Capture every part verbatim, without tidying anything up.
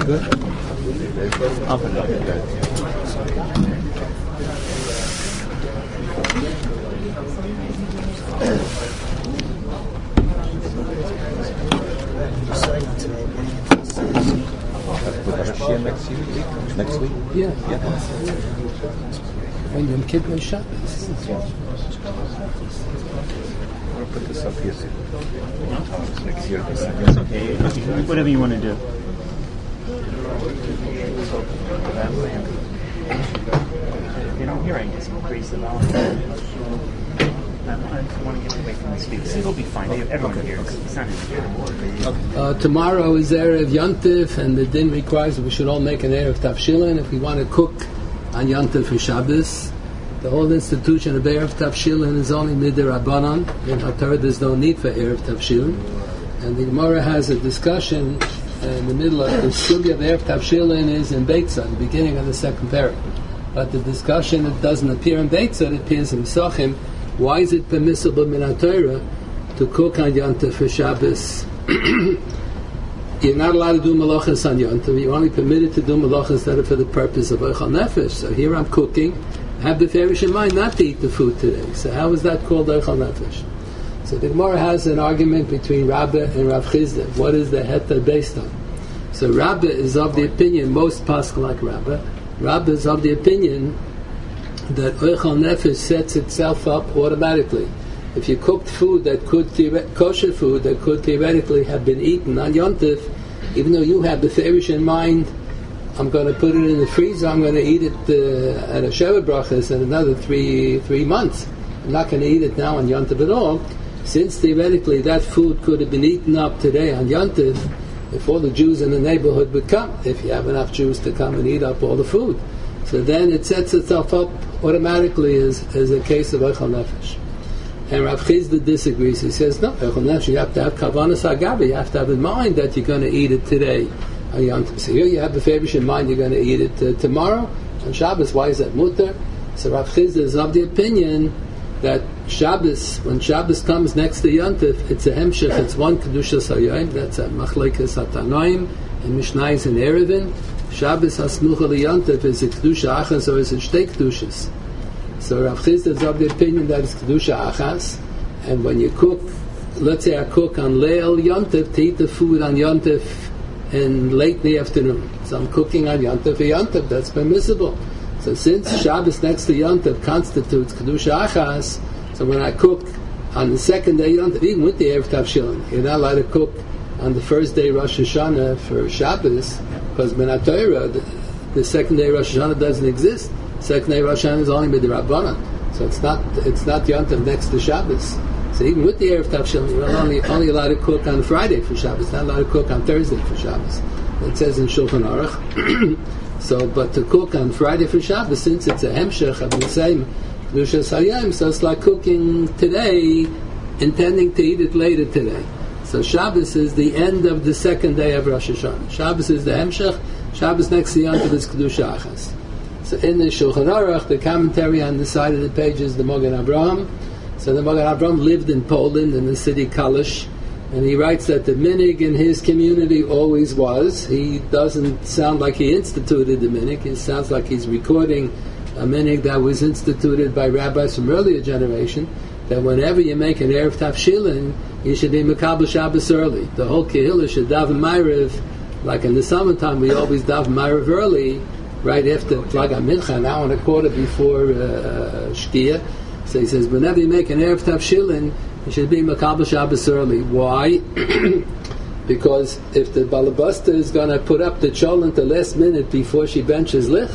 Good. Up and up. Next week? Next week? Yeah. Yeah. When Yom Kippur is Shabbos. I'll put this up here. Next year. It's okay. Whatever you want to do. You don't hear, I guess, increase the volume. I just want to get away from the speakers. It'll be fine. Everyone hears. It's not here. Uh, tomorrow is Erev Yontif, and the din requires that we should all make an Erev Tavshilin if we want to cook on Yontif for Shabbos. The whole institution of Erev Tavshilin is only Midirabanan. In HaTorah there's no need for Erev Tavshilin. And the Gemara has a discussion in the middle of the sugya of Erev Tavshilin is in Beitzah, the beginning of the second parak. But the discussion, it doesn't appear in Beitzah, it appears in Pesachim. Why is it permissible in HaTorah to cook on Yontif for Shabbos? You're not allowed to do malachas on Yontif. You're only permitted to do malachas that are for the purpose of Eichel Nefesh. So here I'm cooking. I have the farish in mind not to eat the food today. So how is that called Eichel Nefesh? So the Gemara has an argument between Rabbah and Rav Chizda. What is the heta based on? So Rabbah is of the opinion, most paschal like Rabbah, Rabbah is of the opinion that Eichel Nefesh sets itself up automatically. If you cooked food that could, kosher food that could theoretically have been eaten on Yontif, even though you have the farish in mind, I'm going to put it in the freezer, I'm going to eat it uh, at a Sheva Brachas in another three three months. I'm not going to eat it now on Yontif at all. Since theoretically that food could have been eaten up today on Yontif, if all the Jews in the neighborhood would come, if you have enough Jews to come and eat up all the food. So then it sets itself up automatically as, as a case of Eichel Nefesh. And Rav Chizda disagrees. He says, no, Eichel Nefesh, you have to have Kavanas Hagabe, you have to have in mind that you're going to eat it today on Yontif. So here you have the farish in mind you're going to eat it uh, tomorrow on Shabbos. Why is that mutter? So Rav Chizda is of the opinion that Shabbos, when Shabbos comes next to Yontif, it's a hemshech, it's one Kedushas HaYom, that's a Machlekes HaTanoim, and Mishnayos and Erevin. Shabbos HaSmucha LeYontif is a Kedusha Achas, or is it Shtei Kedushas? So Rav Chizda is of the opinion that it's Kedusha Achas, and when you cook, let's say I cook on Leil Yontif, to eat the food on Yontif in late in the afternoon. So I'm cooking on Yontif for Yontif, that's permissible. So since Shabbos next to Yontif constitutes Kedusha Achas, so when I cook on the second day Yontif, even with the Erev Tavshilin, you're not allowed to cook on the first day Rosh Hashanah for Shabbos, because Ben HaTorah, the, the second day Rosh Hashanah doesn't exist. Second day Rosh Hashanah is only B'Dirabanan. So it's not it's not Yontif next to Shabbos. So even with the Erev Tavshilin, you're only, only allowed to cook on Friday for Shabbos, not allowed to cook on Thursday for Shabbos. It says in Shulchan Aruch. So, but to cook on Friday for Shabbos, since it's a hemshech of the same Kedushas HaYom, so it's like cooking today, intending to eat it later today. So Shabbos is the end of the second day of Rosh Hashanah. Shabbos is the hemshech. Shabbos next to Yontif is Kedusha Achas. So in the Shulchan Aruch, the commentary on the side of the page is the Mogen Avraham. So the Mogen Avraham lived in Poland, in the city Kalish, and he writes that the minig in his community always was. He doesn't sound like he instituted the minig. It sounds like he's recording a minig that was instituted by rabbis from earlier generation, that whenever you make an Erev Tavshilin, you should be Mekabel Shabbos early. The whole Kehillah should daven Ma'ariv, like in the summertime we always daven Ma'ariv early, right after Plag HaMincha, an hour and a quarter before uh, Shkia. So he says, whenever you make an Erev Tavshilin, you should be Mekabel Shabbos early. Why? Because if the Balabasta is going to put up the chol at the last minute before she benches licht,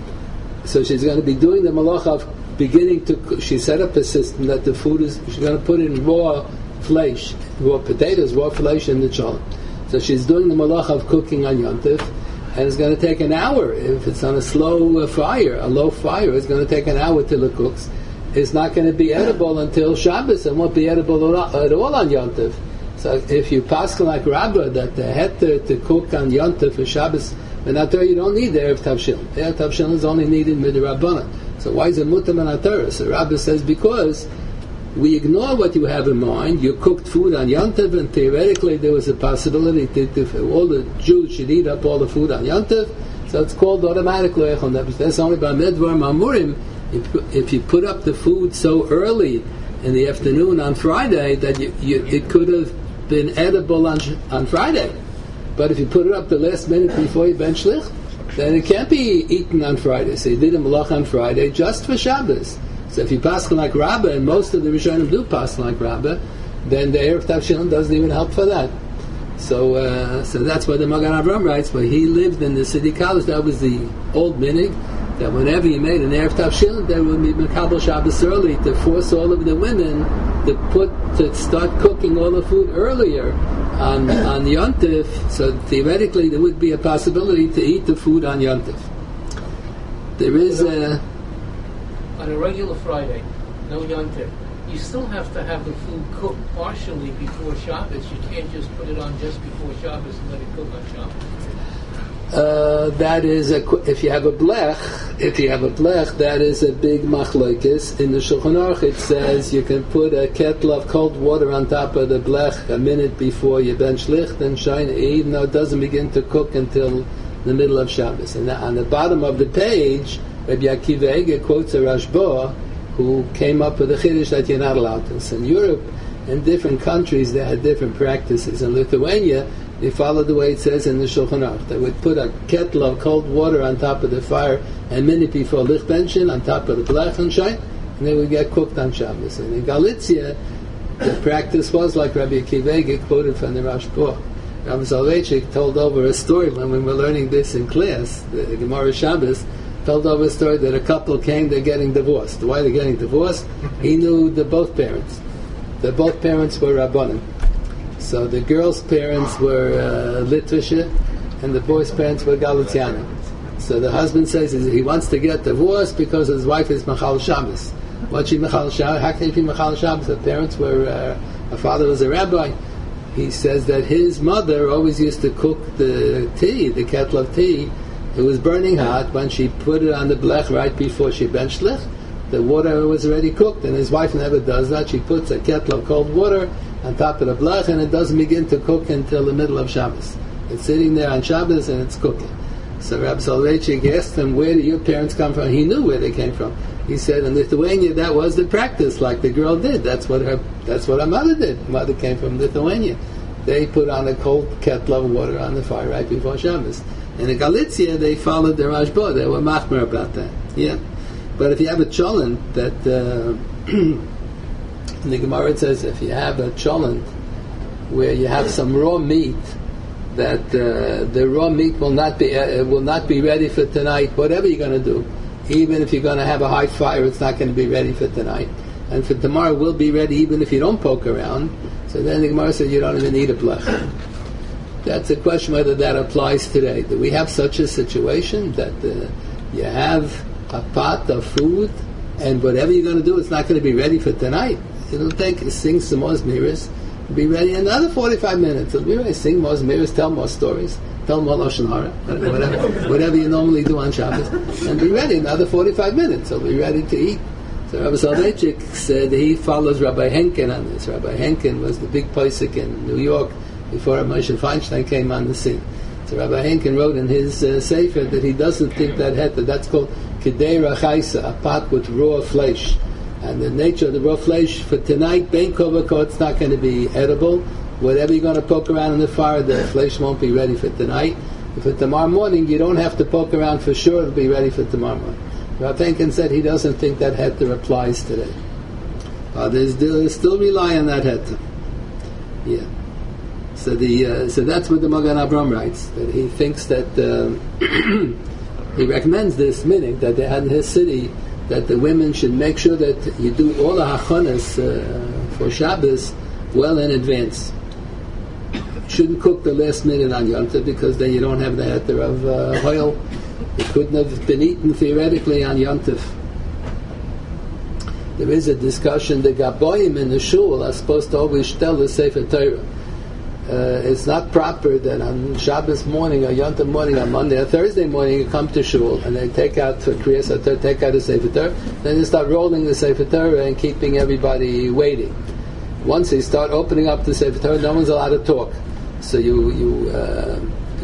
so she's going to be doing the malach of beginning to, she set up a system that the food is, she's going to put in raw flesh, raw potatoes, raw flesh in the chol. So she's doing the malach of cooking on Yontif, and it's going to take an hour. If it's on a slow uh, fire, a low fire, it's going to take an hour till it cooks. It's not going to be edible until Shabbos, and won't be edible at all on Yontif. So if you pass like Rabbah that the heter to cook on Yontif for Shabbos, and after you don't need the Erev Tavshilin. Erev Tavshilin is only needed Midrabanan. So why is it mutar min HaTorah? So Rabbah says because we ignore what you have in mind. You cooked food on Yontif, and theoretically there was a possibility that if all the Jews should eat up all the food on Yontif, so it's called automatic lo'echol nefesh. That's only by medvar mamurim. If, if you put up the food so early in the afternoon on Friday that you, you, it could have been edible on, on Friday. But if you put it up the last minute before you ben shlich, then it can't be eaten on Friday. So you did a malach on Friday just for Shabbos. So if you pass like Rabbah, and most of the Rishonim do pass like Rabbah, then the Erev Tavshilin doesn't even help for that. So uh, so that's what the Magen Avraham writes, but he lived in the city college. That was the old minig, that whenever you made an Erev Tavshilin, there would be Mekabel Shabbos early to force all of the women to put to start cooking all the food earlier on on Yontif. So theoretically, there would be a possibility to eat the food on Yontif. There is a on a regular Friday, no Yontif, you still have to have the food cooked partially before Shabbos. You can't just put it on just before Shabbos and let it cook on Shabbos. Uh, that is a, if you have a blech, if you have a blech, that is a big machlokes. In the Shulchan Aruch it says you can put a kettle of cold water on top of the blech a minute before you ben shlicht and shine, even though it doesn't begin to cook until the middle of Shabbos. And on the bottom of the page, Rabbi Akiva Eger quotes a Rashba who came up with a chiddush that you're not allowed to. So in Europe, in different countries, they had different practices. In Lithuania, they followed the way it says in the Shulchan Aruch. They would put a kettle of cold water on top of the fire a minute before Lichtbenshin, on top of the blech and shine, and they would get cooked on Shabbos. And in Galicia, the practice was like Rabbi Akiva Eger quoted from the Rashba. Rabbi Soloveitchik told over a story when we were learning this in class, the Gemara Shabbos, told over a story that a couple came, they're getting divorced. Why they're getting divorced? He knew the both parents. The both parents were Rabbanim. So the girl's parents were uh, Litvische, and the boy's parents were Galicianim. So the husband says he wants to get divorced because his wife is Machal Shabbos. What's she Machal Shabbos? How can she be Machal Shabbos? Her parents were, uh, her father was a rabbi. He says that his mother always used to cook the tea, the kettle of tea. It was burning hot. When she put it on the blech right before she ben shlich, the water was already cooked, and his wife never does that. She puts a kettle of cold water on top of the blech, and it doesn't begin to cook until the middle of Shabbos. It's sitting there on Shabbos, and it's cooking. So Rabbi Soloveitchik asked him, where do your parents come from? He knew where they came from. He said, in Lithuania, that was the practice, like the girl did. That's what her that's what her mother did. Her mother came from Lithuania. They put on a cold kettle of water on the fire right before Shabbos. And in Galicia, they followed the Rashba. They were machmer about that. Yeah. But if you have a cholent that, uh, in the Gemara it says, if you have a cholent where you have some raw meat, that uh, the raw meat will not be uh, will not be ready for tonight. Whatever you're going to do, even if you're going to have a high fire, it's not going to be ready for tonight. And for tomorrow, will be ready even if you don't poke around. So then the Gemara says you don't even need a blech. That's a question whether that applies today. Do we have such a situation that uh, you have a pot of food and whatever you're going to do, it's not going to be ready for tonight? It'll take, sing some more miras, be ready in another forty-five minutes. It'll be ready, sing more miras, tell more stories, tell more Lashon Hara, whatever, whatever you normally do on Shabbos, and be ready in another forty-five minutes. It'll be ready to eat. So Rabbi Soloveitchik said he follows Rabbi Henkin on this. Rabbi Henkin was the big posek in New York before Moshe Feinstein came on the scene. So Rabbi Henkin wrote in his uh, Sefer that he doesn't think that heta, that's called Kedei Rachaisa, a pot with raw flesh. And the nature of the raw flesh for tonight, Bein Kovako, it's not going to be edible. Whatever you're going to poke around in the fire, the flesh won't be ready for tonight. If for tomorrow morning, you don't have to poke around for sure, it'll be ready for tomorrow morning. Rabbi Henkin said he doesn't think that heta applies today. Others still, still rely on that heta. Yeah. So the uh, so that's what the Magen Avraham writes, that he thinks that uh, he recommends this meaning that they had in his city that the women should make sure that you do all the hachanas uh, for Shabbos well in advance. Shouldn't cook the last minute on Yom Tov because then you don't have the heter of uh, oil. It couldn't have been eaten theoretically on Yom Tov. There is a discussion, the Gaboyim in the shul are supposed to always tell the Sefer Torah. uh, it's not proper that on Shabbos morning or Yom Tov morning, on Monday or Thursday morning, you come to shul and they take out for Kriyas HaTorah, take out a Sefer Torah, then you start rolling the Sefer Torah and keeping everybody waiting. Once they start opening up the Sefer Torah, no one's allowed to talk. So you you uh,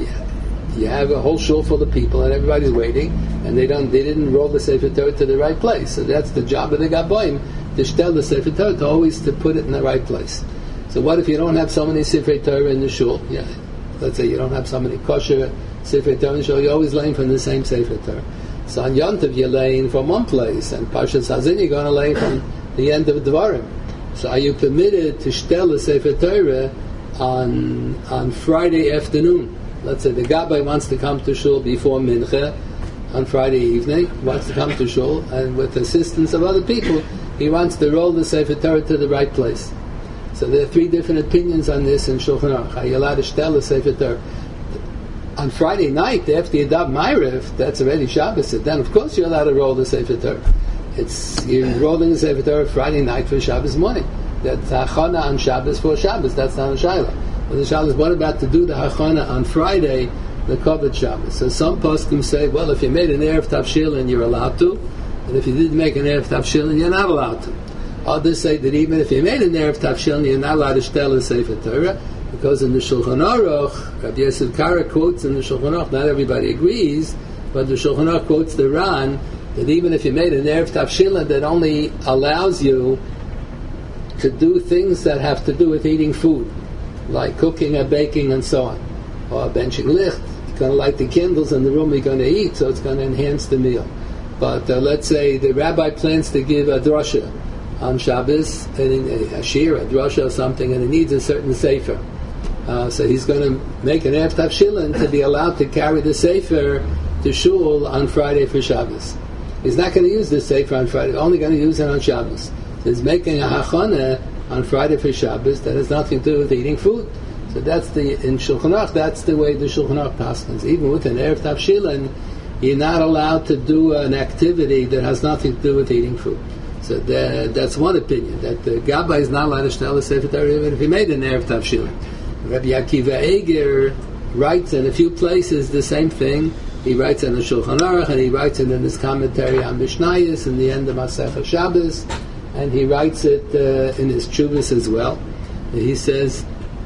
you have a whole shul full of people and everybody's waiting, and they don't they didn't roll the Sefer Torah to the right place. So that's the job of the Gaboim, to shtel the Sefer Torah, to always to put it in the right place. So what if you don't have so many Sefer Torah in the shul? Yeah, let's say you don't have so many kosher Sefer Torah in the shul, you're always laying from the same Sefer Torah. So on Yom Tov you're laying from one place, and Parshas Hazin you're going to lay from the end of Dvarim. So are you permitted to shtel the Sefer Torah on on Friday afternoon? Let's say the Gabbai wants to come to shul before Mincha on Friday evening, wants to come to shul, and with the assistance of other people, he wants to roll the Sefer Torah to the right place. So there are three different opinions on this in Shulchan Aruch. Are you allowed to shtel the Sefer Torah? On Friday night, after you daven Ma'ariv, that's already Shabbos, then of course you're allowed to roll the Sefer Torah. It's, you're rolling the Sefer Torah Friday night for Shabbos morning. That's hachana on Shabbos for Shabbos, that's not a shayla. But the shayla is what about to do the hachana on Friday, the Kovod Shabbos? So some poskim say, well, if you made an Erev Tavshilin, you're allowed to, and if you didn't make an Erev Tavshilin, you're not allowed to. Others say that even if you made an Erev Tavshilin, you're not allowed to shtel the Sefer Torah, because in the Shulchan Aruch, Rabbi Yosef Kara quotes in the Shulchan Aruch, not everybody agrees, but the Shulchan Aruch quotes the Ran, that even if you made an Erev Tavshilin that only allows you to do things that have to do with eating food, like cooking or baking and so on, or benching licht, you're going to light the candles in the room you're going to eat, so it's going to enhance the meal. But uh, let's say the rabbi plans to give a drasha on Shabbos, and a shir, a drasha or something, and he needs a certain sefer. Uh, so he's going to make an Erev Tavshilin to be allowed to carry the sefer to shul on Friday for Shabbos. He's not going to use the sefer on Friday, only going to use it on Shabbos. So he's making a hachana on Friday for Shabbos that has nothing to do with eating food. So that's the, in Shulchan Aruch, that's the way the Shulchan Aruch paskins. Even with an Erev Tavshilin, you're not allowed to do an activity that has nothing to do with eating food. So the, that's one opinion, that the Gabbai is not allowed to shtel the Sefer Torah even if he made an Erev Tavshilin. Rabbi Akiva Eger writes in a few places the same thing. He writes in the Shulchan Aruch, and he writes it in his commentary on Mishnayos in the end of Masechah Shabbos, and he writes it uh, in his Tshuvos as well. And he says,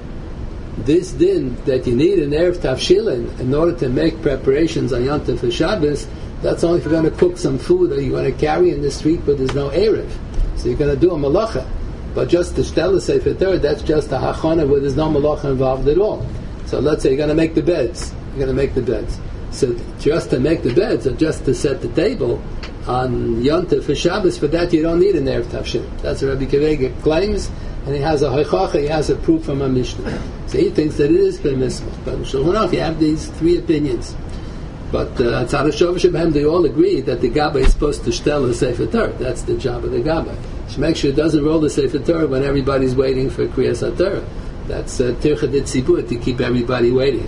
this din that you need an Erev Tavshilin in order to make preparations on Yom Tov for Shabbos, that's only if you're going to cook some food or you're going to carry in the street but there's no Erev. So you're going to do a malacha. But just to shtel the Sefer Torah, that's just a hachana where there's no malacha involved at all. So let's say you're going to make the beds. You're going to make the beds. So just to make the beds or just to set the table on Yom Tov for Shabbos, for that you don't need an Erev Tavshilin. That's what Rabbi Akiva claims, and he has a hoichacha, he has a proof from a Mishnah. So he thinks that it is permissible. But in Shulchan Aruch you have these three opinions. But uh, they all agree that the Gabbai is supposed to shtel the Sefer Torah. That's the job of the Gabbai. To make sure it doesn't roll the Sefer Torah when everybody's waiting for Kriyas HaTorah. That's uh, Tircha D'Tzibur, to keep everybody waiting.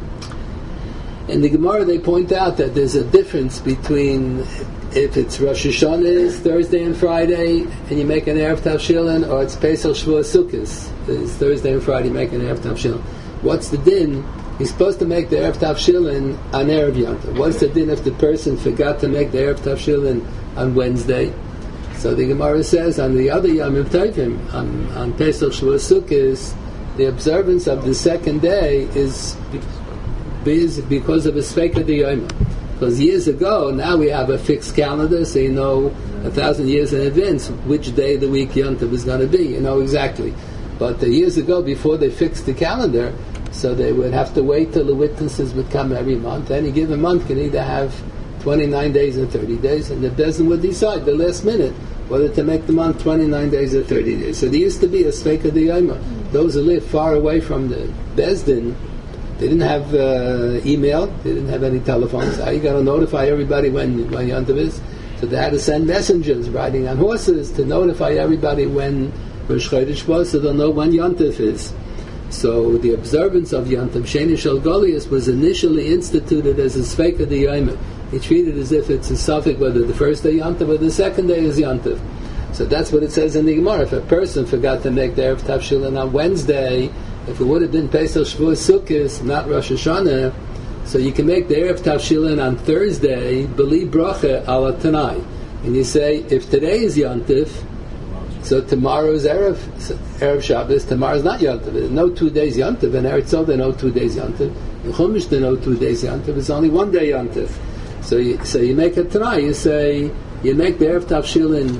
In the Gemara they point out that there's a difference between if it's Rosh Hashanah Thursday and Friday and you make an Erev Tavshilin, or it's Pesach Shavuos Sukkos, it's Thursday and Friday you make an Erev Tavshilin. What's the din? He's supposed to make the Erev Tavshilin on Erev Yom Tov. What's the din if the person forgot to make the Erev Tavshilin on Wednesday? So the Gemara says on the other Yom Tovim, on, on Pesach Shavuos Sukkos, the observance of the second day is because of a Sveika D'Yoma. Because years ago, now we have a fixed calendar, so you know a thousand years in advance which day of the week Yom Tov is going to be. You know exactly. But uh, years ago, before they fixed the calendar, so they would have to wait till the witnesses would come every month. Any given month can either have twenty-nine days or thirty days, and the Bezdin would decide the last minute whether to make the month twenty-nine days or thirty days. So there used to be a Sveika D'Yoma. Those who lived far away from the Bezdin, they didn't have uh, email, they didn't have any telephones. How you got to notify everybody when, when Yom Tov is? So they had to send messengers riding on horses to notify everybody when Rosh Chodesh was, so they'll know when Yom Tov is. So the observance of Yom Tov, Sheni Shel Goliath, was initially instituted as a Sveika D'Yoma. He treated it as if it's a suffix whether the first day Yom Tov or the second day is Yom Tov. So that's what it says in the Gemara. If a person forgot to make the Erev Tavshilin on Wednesday, If it would have been Pesach, Shavuos, Sukkot, not Rosh Hashanah, so you can make the Erev Tavshilin on Thursday, B'li Bracha ala Tanai. And you say, if today is Yontif, so tomorrow is Erev, Erev Shabbos, tomorrow is not Yontif. There's no two days Yontif. In Eretz Yisrael, there are no two days Yontif. In Chumash, there are no two days Yontif. It's only one day Yontif. So you, so you make it Tanai. You say, you make the Erev Tavshilin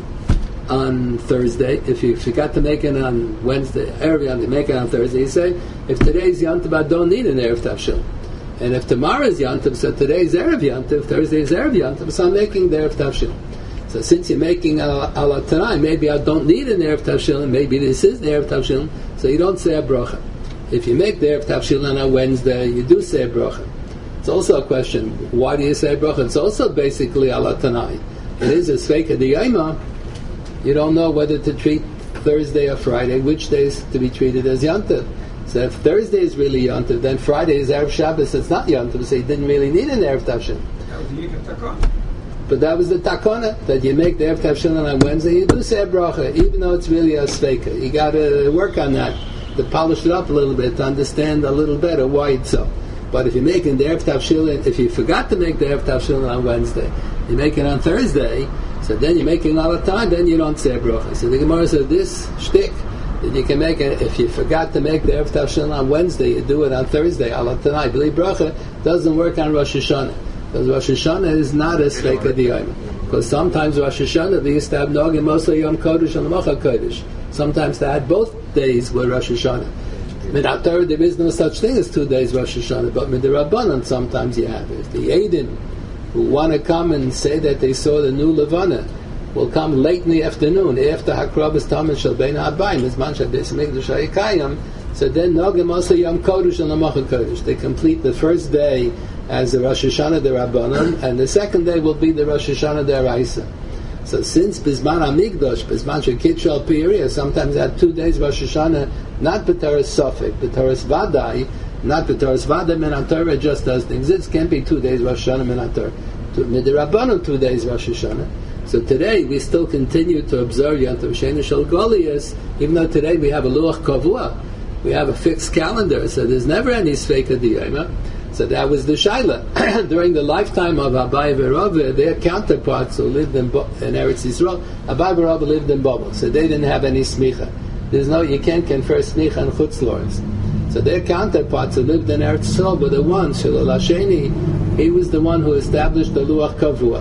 on Thursday. If you forgot to make it on Wednesday, Erev Yontif, make it on Thursday. You say, if today is Yontif, I don't need an Erev Tavshilin. And if tomorrow is Yontif, so today is Erev Yontif, Thursday is Erev Yontif, so I'm making the Erev Tavshilin. So since you're making a ala Tanai, maybe I don't need an Erev Tavshilin, maybe this is the Erev Tavshilin, so you don't say a bracha. If you make the Erev Tavshilin on Wednesday, you do say a bracha. It's also a question, why do you say a bracha? It's also basically ala Tanai. It is a Sveika D'Yayma. You don't know whether to treat Thursday or Friday, which days to be treated as Yontif. So if Thursday is really Yontif, then Friday is Erev Shabbos, it's not Yontif, so you didn't really need an Erev Tavshilin. That was the Yikar Takana. But that was the takana, that you make the Erev Tavshilin on Wednesday, you do say a bracha, even though it's really a sveika. You got to work on that, to polish it up a little bit, to understand a little better why it's so. But if you're making the Erev Tavshilin, if you forgot to make the Erev Tavshilin on Wednesday, you make it on Thursday, so then you're making all the time, then you don't say a bracha. So the Gemara said this shtick, that you can make it, if you forgot to make the Erev Tavshilin on Wednesday, you do it on Thursday, ala tonight. B'li bracha doesn't work on Rosh Hashanah. Because Rosh Hashanah is not a Sveika D'Yayma. Because sometimes Rosh Hashanah, they used to have Nogim, mostly Yom Kodesh and Macha Kodesh. Sometimes they had both days were Rosh Hashanah. Minatar, there is no such thing as two days Rosh Hashanah, but Midirabbanan sometimes you have it. The Eidim, who want to come and say that they saw the new Levana, will come late in the afternoon, after Hakrabas Tamid Shal Bein HaBayim, as Mansha Beis Mikdash HaYikayim, so then Nogim also Yom Kodesh and Macha Kodesh. They complete the first day as the Rosh Hashanah D'Rabbanan, and the second day will be the Rosh Hashanah D'Oraisa. So since Bizman HaMikdash, Bizman Shekitch Al Piyariya, sometimes had two days Rosh Hashanah, not B'Toras Sofek, B'Toras Vadai, not B'Toras Vadai, Min Torah just doesn't exist, can't be two days Rosh Hashanah Min Torah. Midirabbanan, two days Rosh Hashanah. So today we still continue to observe Yontif Sheni Shel Golias, even though today we have a Luach Kavua, we have a fixed calendar, so there's never any Sveika D'Yayma. So that was the Shaila. During the lifetime of Abai V'Rava, their counterparts who lived in, Bo- in Eretz Yisrael, Abai V'Rava lived in Babel, so they didn't have any smicha. There's no, you can't confer smicha on Chutz Lords. So their counterparts who lived in Eretz Yisrael were the ones, Shalal Hasheni, he was the one who established the Luach Kavua.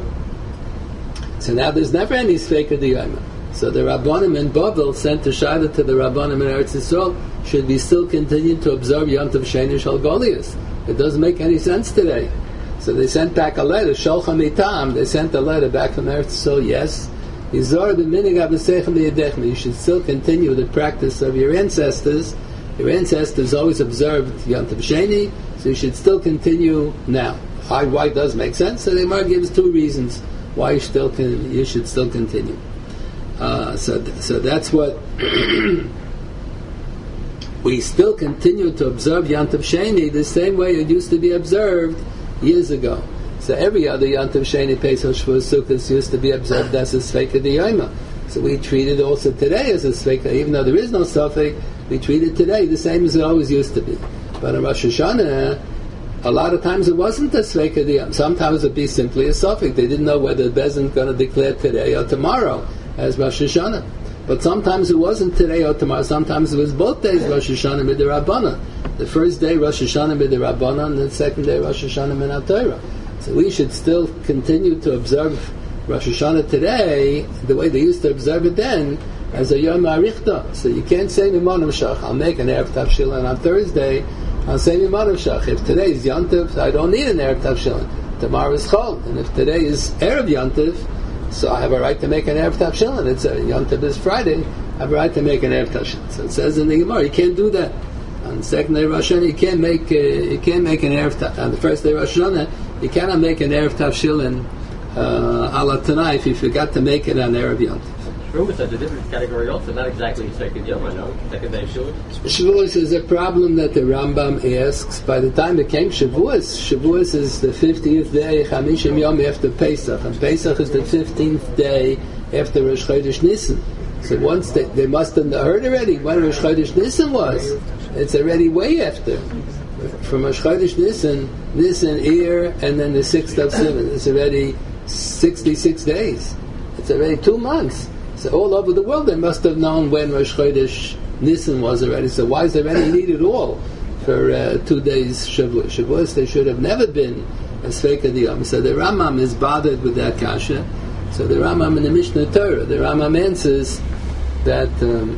So now there's never any Sveika D'Yayma. So the Rabbanim in Babel sent a Shaila to the Rabbanim in Eretz Yisrael, should we still continue to observe Yontif Sheni Shel Golias? It doesn't make any sense today. So they sent back a letter, Sholcha Mitam, they sent a letter back from Eretz Yisrael, yes, you should still continue the practice of your ancestors. Your ancestors always observed Yontif Sheni, so you should still continue now. Why, why it does make sense? So the Gemara gives two reasons why you, still can, you should still continue. Uh, so, so that's what we still continue to observe Yontif Sheni the same way it used to be observed years ago. So every other Yontif Sheni, Pesach, Shavuos, Sukkot used to be observed as a Sveika D'Yayma. So we treat it also today as a Sveika, even though there is no Safek, we treat it today the same as it always used to be. But in Rosh Hashanah, a lot of times it wasn't a Sveika D'Yayma. Sometimes it would be simply a Safek. They didn't know whether the Bezin is going to declare today or tomorrow as Rosh Hashanah. But sometimes it wasn't today or tomorrow. Sometimes it was both days Rosh Hashanah Midirabbanan. The first day Rosh Hashanah Midirabbanan, and the second day Rosh Hashanah Min HaTorah. So we should still continue to observe Rosh Hashanah today the way they used to observe it then, as a Yom HaRichta. So you can't say Mimonam Shach, I'll make an Erev Tavshilin on Thursday, I'll say Mimonam Shach. If today is Yontif, I don't need an Erev Tavshilin. Tomorrow is Chol. And if today is Erev Yontif, so I have a right to make an Erev Tavshilin. It's a Yontif is Friday. I have a right to make an Erev Tavshilin. So it says in the Gemara, you can't do that. On the second day of Rosh Hashanah, you can't make uh, you can't make an Erev Tavshilin. On the first day of Rosh Hashanah, you cannot make an Erev Tavshilin uh, ala Tanai if you forgot to make it on Erev Yontif. Shavuos is a different category also, not exactly second Yom, I know. Second day of Shavuos. Shavuos is a problem that the Rambam asks. By the time it came Shavuos, Shavuos is the fiftieth day, Chamishim Yom after Pesach, and Pesach is the fifteenth day after Rosh Chodesh Nisan. So once they, they must have heard already when Rosh Chodesh Nisan was. it's already way after. From Rosh Chodesh Nisan, Nisan, Iyar, and then the sixth of Sivan. It's already sixty-six days. It's already two months. So all over the world they must have known when Rosh Chodesh Nisan was already. So why is there any need at all for uh, two days Shavuos? Shavuos, they should have never been a Sveika Diyam. So the Rambam is bothered with that kasha. So the Rambam in the Mishnah Torah, the Rambam answers that um,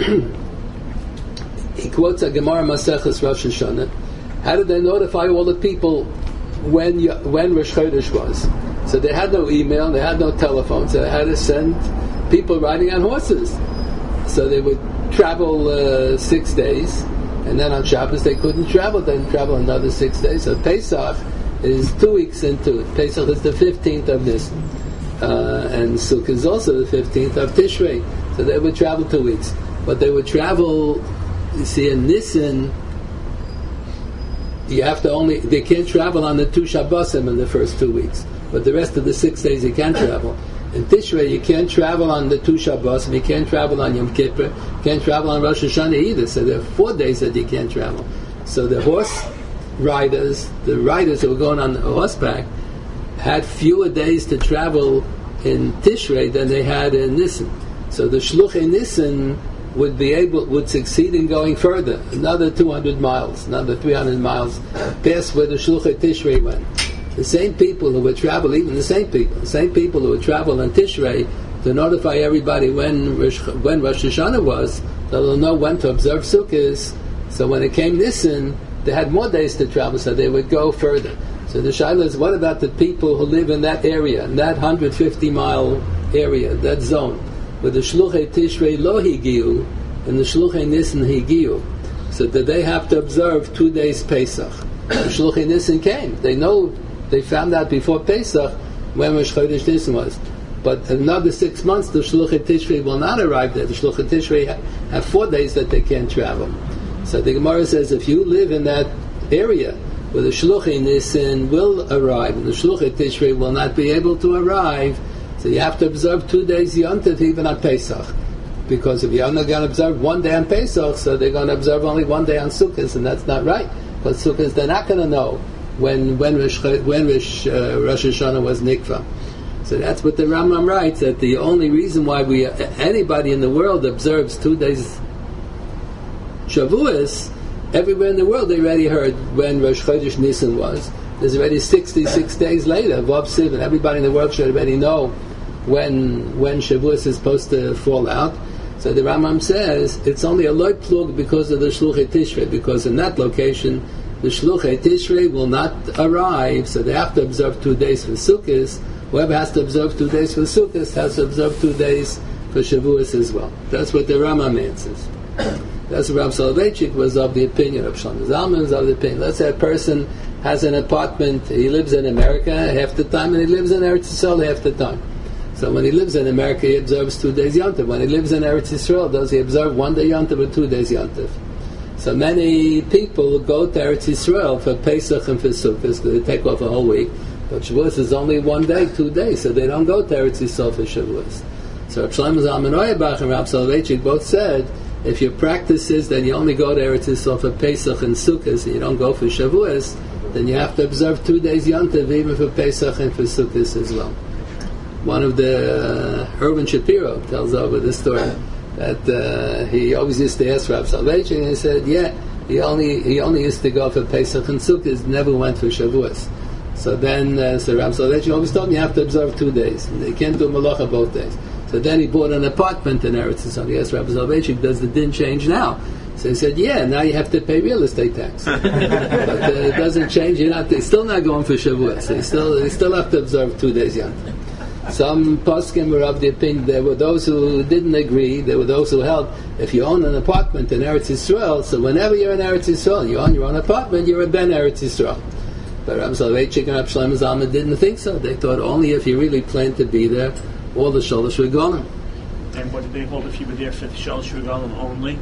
he quotes a Gemara Maseches Rosh Hashanah. How did they notify all the people when you, when Rosh Chodesh was? So they had no email, they had no telephone, so they had to send people riding on horses. So they would travel uh, six days, and then on Shabbos they couldn't travel, then travel another six days. So Pesach is two weeks into it. Pesach is the fifteenth of Nisan. Uh, and Sukkot is also the fifteenth of Tishrei. So they would travel two weeks. But they would travel, you see, in Nisan, you have to only, they can't travel on the two Shabbosim in the first two weeks. But the rest of the six days you can travel. In Tishrei, you can't travel on the two Shabbosim, you can't travel on Yom Kippur, you can't travel on Rosh Hashanah either. So there are four days that you can't travel. So the horse riders, the riders who were going on horseback, had fewer days to travel in Tishrei than they had in Nisan. So the Shluchei Nisan would be able, would succeed in going further, another two hundred miles, another three hundred miles past where the Shluchei Tishrei went. The same people who would travel, even the same people, the same people who would travel in Tishrei to notify everybody when Rosh, when Rosh Hashanah was, so they'll know when to observe Sukkot. So when it came Nisan, they had more days to travel, so they would go further. So the shaila is, what about the people who live in that area, in that one hundred fifty mile area, that zone, where the Shluchei Tishrei lo higiu and the Shluchei Nisan higiu? So that they have to observe two days Pesach. The Shluchei Nisan came. They know, they found out before Pesach when Rosh Chodesh Nisan was. But another six months, the Shluchei Tishrei will not arrive there. The Shluchei Tishrei ha- have four days that they can't travel. So the Gemara says, if you live in that area where the Shluchei Nisan will arrive and the Shluchei Tishrei will not be able to arrive, so you have to observe two days Yom Tov even on Pesach. Because if you're only going to observe one day on Pesach, so they're going to observe only one day on Sukkot, and that's not right. Because Sukkot, they're not going to know when when Rosh, when Rosh, uh, Rosh Hashanah was Nikva. So that's what the Rambam writes, that the only reason why we anybody in the world observes two days Shavuos, everywhere in the world they already heard when Rosh Chodesh Nisan was. There's already sixty-six days later, Vav Sivan. Everybody in the world should already know when when Shavuos is supposed to fall out. So the Rambam says it's only a loy plug because of the Shluchei Tishrei, because in that location the Shluchei Tishrei will not arrive, so they have to observe two days for Sukkot. Whoever has to observe two days for Sukkot has to observe two days for Shavuos as well. That's what the Rambam answers. That's what Rav Soloveitchik was of the opinion. Rav Shlomo Zalman was of the opinion. Let's say a person has an apartment, he lives in America half the time, and he lives in Eretz Yisrael half the time. So when he lives in America, he observes two days Yom Tov. When he lives in Eretz Yisrael, does he observe one day Yom Tov or two days Yom Tov? So many people go to Eretz Yisrael for Pesach and for Sukkot, because they take off a whole week. But Shavuos is only one day, two days, so they don't go to Eretz Yisrael for Shavuos. So Rav Shlomo Zalman Auerbach and Rav Soloveitchik both said, if your practice is then you only go to Eretz Yisrael for Pesach and Sukkot, and you don't go for Shavuos, then you have to observe two days Yom Tov even for Pesach and for Sukkot as well. One of the uh, Herman Shapiro tells over this story that uh, he always used to ask Rav Soloveitchik, and he said, yeah, he only he only used to go for Pesach and Sukkot, never went for Shavuos. So then, uh, so Rav Soloveitchik always told me you have to observe two days, and they can't do Malacha both days. So then he bought an apartment in Eretz Yisrael. He asked Rav Soloveitchik, does the din change now? So he said, yeah, now you have to pay real estate tax. But uh, it doesn't change. You're not, still not going for Shavuot. So you still, you still have to observe two days Yom Tov. Some poskim were of the opinion, there were those who didn't agree, there were those who held, if you own an apartment in Eretz Yisrael, so whenever you're in Eretz Yisrael, you own your own apartment, you're a ben Eretz Yisrael. But Rav Soloveitchik and Rav Shlomo Zalman didn't think so. They thought only if you really plan to be there, all the Shalosh Regalim. And what did they hold if you were there for the Shalosh Regalim only?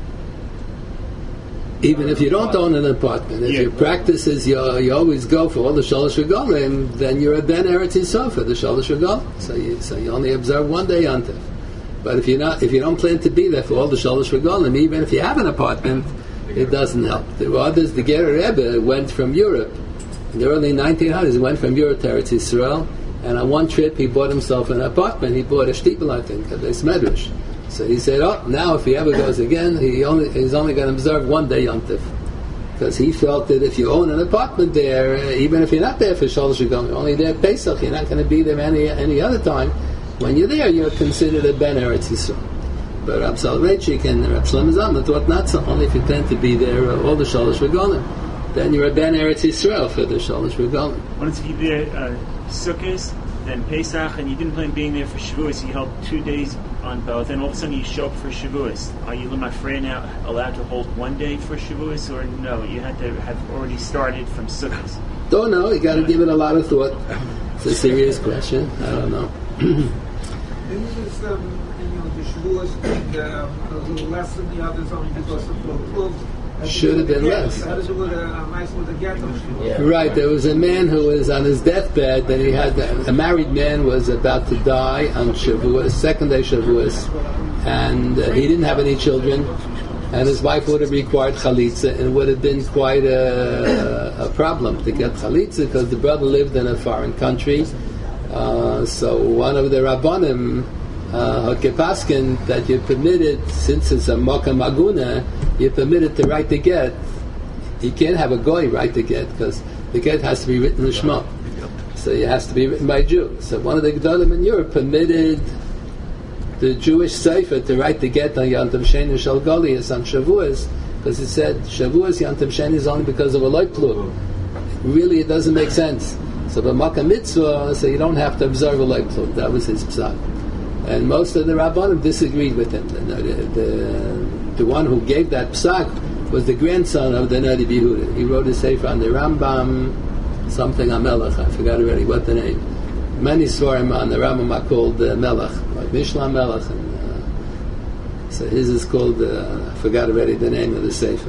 Even if you don't own an apartment, if yeah. your practice is you, you always go for all the Shalosh Regalim, then you're a ben Eretz Yisrael for the Shalosh Regalim. So you, so you only observe one day Yom Tov. But if you're not, if you don't plan to be there for all the Shalosh Regalim, even if you have an apartment, it doesn't help. There were others. The Ger Rebbe went from Europe in the early nineteen hundreds. He went from Europe to Eretz Yisrael, and on one trip he bought himself an apartment. He bought a shtipel, I think, a beis medrash. So he said, "Oh, now if he ever goes again, he only he's only going to observe one day Yom Tov." Because he felt that if you own an apartment there, uh, even if you're not there for Shalosh Regalim, you're only there at Pesach, you're not going to be there any any other time. When you're there, you're considered a Ben Eretz Yisrael. But Rab Soloveitchik and Rab Shlomo Zalman thought not so. Only if you tend to be there uh, all the Shalosh Regalim, then you're a Ben Eretz Yisrael for the Shalosh Regalim. Once if you're there, uh, Sukkot, then Pesach, and you didn't plan being there for Shavuos, you held two days on both, and all of a sudden you show up for Shavuos. Are you L'mafrei now allowed to hold one day for Shavuos, or no? You had to have already started from Sukkot. Don't know. You got to give it a lot of thought. It's a serious question. I don't know. Didn't this, um, you know, the Shavuos thing um, a little less than the others only because of the clothes? Should have been less. How does it with a nice with a get on Shavuos? Right, there was a man who was on his deathbed, and he had a married man was about to die on Shavuos, second day Shavuos, and uh, he didn't have any children, and his wife would have required chalitza, and it would have been quite a, a, a problem to get chalitza because the brother lived in a foreign country. Uh, so one of the rabbanim, uh, Hakepaskin, that you're permitted, since it's a Makam Aguna, you're permitted to write the get. You can't have a goy write the get because the get has to be written in Shema. So it has to be written by a Jew. So one of the Gedolim in Europe permitted the Jewish Sefer to write the get on Yom Tov Sheni Shel Goliath on Shavuos, because it said Shavuos Yom Tov Sheni is only because of a loiplu. Really, it doesn't make sense. So the Makkah Mitzvah, so you don't have to observe a loiplu. That was his psak. And most of the Rabbanim disagreed with him. The, the, the, the one who gave that psak was the grandson of the Nadi Yehuda. He wrote a sefer on the Rambam, something on Melech. I forgot already what the name. Many svarim on the Rambam are called uh, Melech, like Mishlam Melech. And, uh, so his is called, uh, I forgot already the name of the sefer.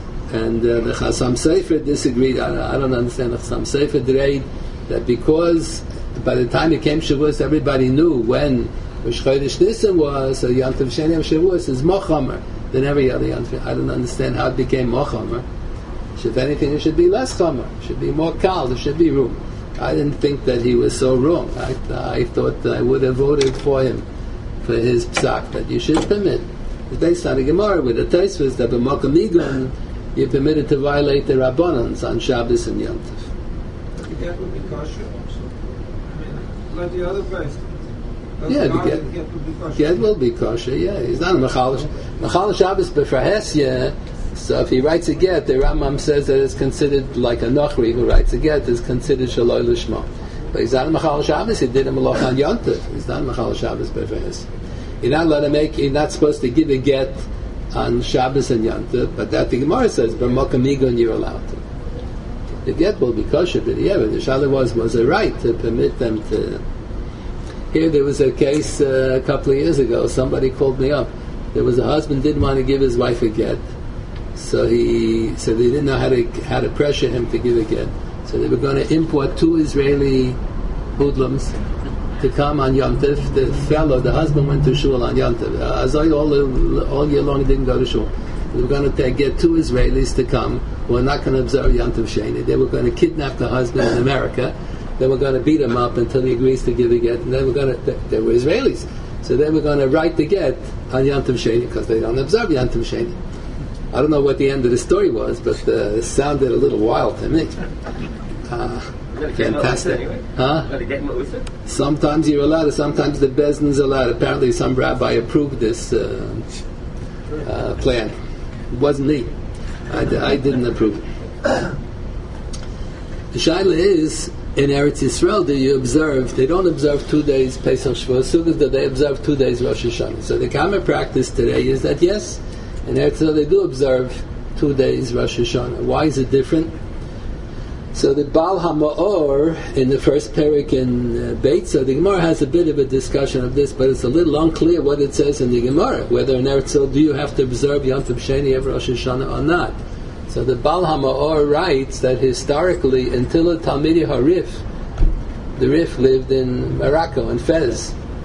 And uh, the Chassam Sefer disagreed. I, I don't understand the Chassam Sefer did that because by the time it came Shavuos, everybody knew when Rosh Chodesh Nisan was, so Yom Tov Sheni Shavuos is Mochamer than every other Yom Tov. I don't understand how it became Mochamer. If anything, it should be less Chomer. It should be more Kal. There should be room. I didn't think that he was so wrong. I, I thought I would have voted for him for his psak that you should permit. It's based on a Gemara with the Tosfos that b'Makom Migun you're permitted to violate the Rabbanans on Shabbos and Yom Tov. The get would be kosher. I mean, like the other place. Yeah, the get, get would be kosher. Get will be kosher, yeah. He's not a Machal Machal Shabbos b'Farhesya, so if he writes a get, the Rambam says that it's considered like a Nochri who writes a get is considered Shaloi Lishma. But he's not a Machal Shabbos, he did a Malach on Yom Tov. He's not a Machal Shabbos b'Farhesya. You're not allowed to make, you're not supposed to give a get on Shabbos and Yom Tov, but that the Gemara says, b'Makom Migun you're allowed to. The get will be kosher, but yeah, but the Shaila was, was a right to permit them to. Here there was a case uh, a couple of years ago, somebody called me up. There was a husband didn't want to give his wife a get, so he said they didn't know how to how to pressure him to give a get. So they were going to import two Israeli hoodlums to come on Yom Tov. The fellow, the husband went to shul on Yom Tov. Uh, Azoi all, all year long didn't go to shul. They were going to take, get two Israelis to come who were not going to observe Yom Tov Sheni. They were going to kidnap the husband in America. They were going to beat him up until he agrees to give a get. And they were going to, they, they were Israelis. So they were going to write the get on Yom Tov Sheni because they don't observe Yom Tov Sheni. I don't know what the end of the story was, but uh, it sounded a little wild to me. Uh, Fantastic. Anyway. Huh? Sometimes you're allowed, sometimes the Bezdin's allowed. Apparently some rabbi approved this uh, uh, plan. It wasn't me. I, I didn't approve it. The shaila is, in Eretz Yisrael, do you observe, they don't observe two days Pesach Shavuos Sukkot, do they observe two days Rosh Hashanah? So the common practice today is that yes, in Eretz Yisrael they do observe two days Rosh Hashanah. Why is it different? So the Baal HaMa'or in the first parak in uh, Beit, so the Gemara has a bit of a discussion of this, but it's a little unclear what it says in the Gemara, whether in Eretz Yisrael do you have to observe Yom Tov Sheni every Rosh Hashanah or not. So the Baal HaMa'or writes that historically, until the Talmidei HaRif, the Rif lived in Morocco, in Fez,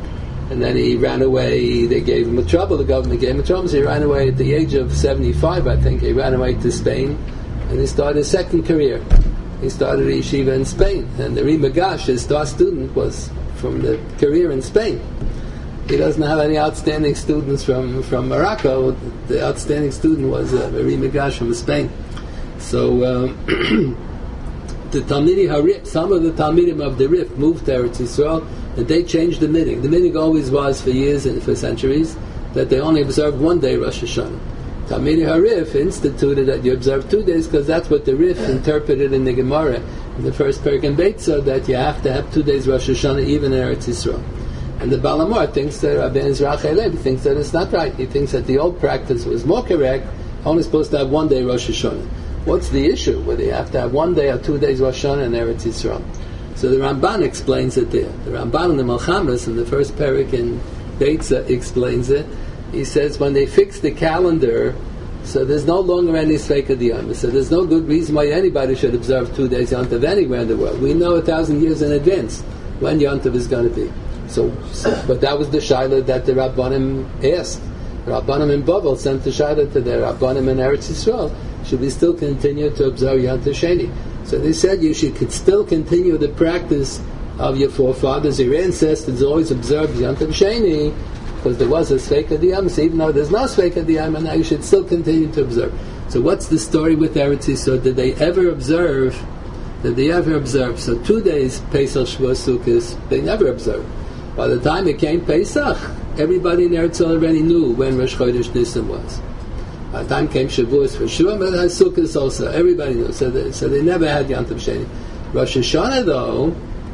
and then he ran away. They gave him a trouble. The government gave him a trouble. So he ran away at the age of seventy-five, I think. He ran away to Spain, and he started his second career. He started a yeshiva in Spain, and the Ri Magash, his star student, was from the career in Spain. He doesn't have any outstanding students from, from Morocco. The outstanding student was uh, Ri Magash from Spain. So um, the Talmidi Harif, some of the Talmidim of the Rif moved to Eretz Yisrael, and they changed the minig. The minig always was for years and for centuries that they only observed one day Rosh Hashanah. Talmidi Harif instituted that you observe two days because that's what the Rif interpreted in the Gemara in the first Perek in Beitza, that you have to have two days Rosh Hashanah even in Eretz Yisrael. And the Balamor thinks that Rabbi Ezra Leib thinks that it's not right. He thinks that the old practice was more correct, only supposed to have one day Rosh Hashanah. What's the issue? Whether you have to have one day or two days Rosh Hashanah in Eretz Yisrael. So the Ramban explains it there. The Ramban in the Malchamas in the first Perek in Beitza explains it. He says when they fix the calendar, so there's no longer any Sveika Diyam. So there's no good reason why anybody should observe two days Yontav anywhere in the world. We know a thousand years in advance when Yontav is going to be. So, so, but that was the Shaila that the Rabbanim asked. The Rabbanim in Bavel sent the Shaila to the Rabbanim in Eretz Yisrael. Should we still continue to observe Yontav Sheni? So they said you should could still continue the practice of your forefathers, your ancestors always observed Yontav Sheni, because there was a Sveika Diyam, so even though there's no Sveika Diyam, now you should still continue to observe. So what's the story with Eretz Yisrael? Did they ever observe? Did they ever observe? So two days, Pesach, Shavuos, Sukkot, they never observed. By the time it came Pesach, everybody in Eretz Yisrael already knew when Rosh Chodesh Nisan was. By the time came Shavuos for sure, but Sukkot also, everybody knew. So they, so they never had Yontav Sheni. Rosh Hashanah, though,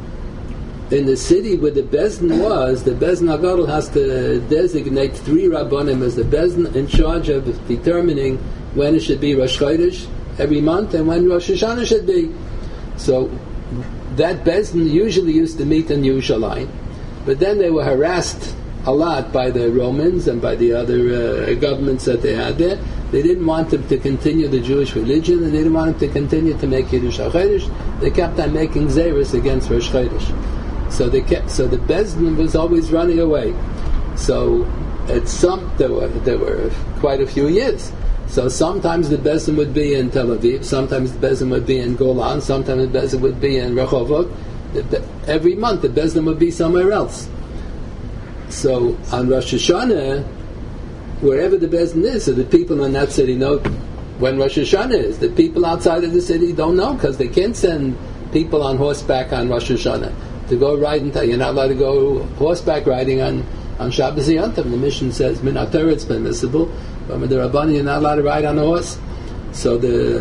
in the city where the Bezdin was, the Bezdin HaGadol has to designate three Rabbanim as the Bezdin in charge of determining when it should be Rosh Chodesh every month and when Rosh Hashanah should be. So that Bezdin usually used to meet in Yerushalayim, but then they were harassed a lot by the Romans and by the other uh, governments that they had there. They didn't want them to continue the Jewish religion, and they didn't want them to continue to make Kiddush HaChodesh. They kept on making Zeres against Rosh Chodesh. So they kept. So the Bezdin was always running away. So at some there were there were quite a few years. So sometimes the Bezdin would be in Tel Aviv, sometimes the Bezdin would be in Golan, sometimes the Bezdin would be in Rehovot. Every month the Bezdin would be somewhere else. So on Rosh Hashanah, wherever the Bezdin is, so the people in that city know when Rosh Hashanah is. The people outside of the city don't know because they can't send people on horseback on Rosh Hashanah to go riding. You're not allowed to go horseback riding on, on Shabbos Yontav. The mission says, Min HaTorah it's permissible, but with the Rabbani you're not allowed to ride on a horse. So the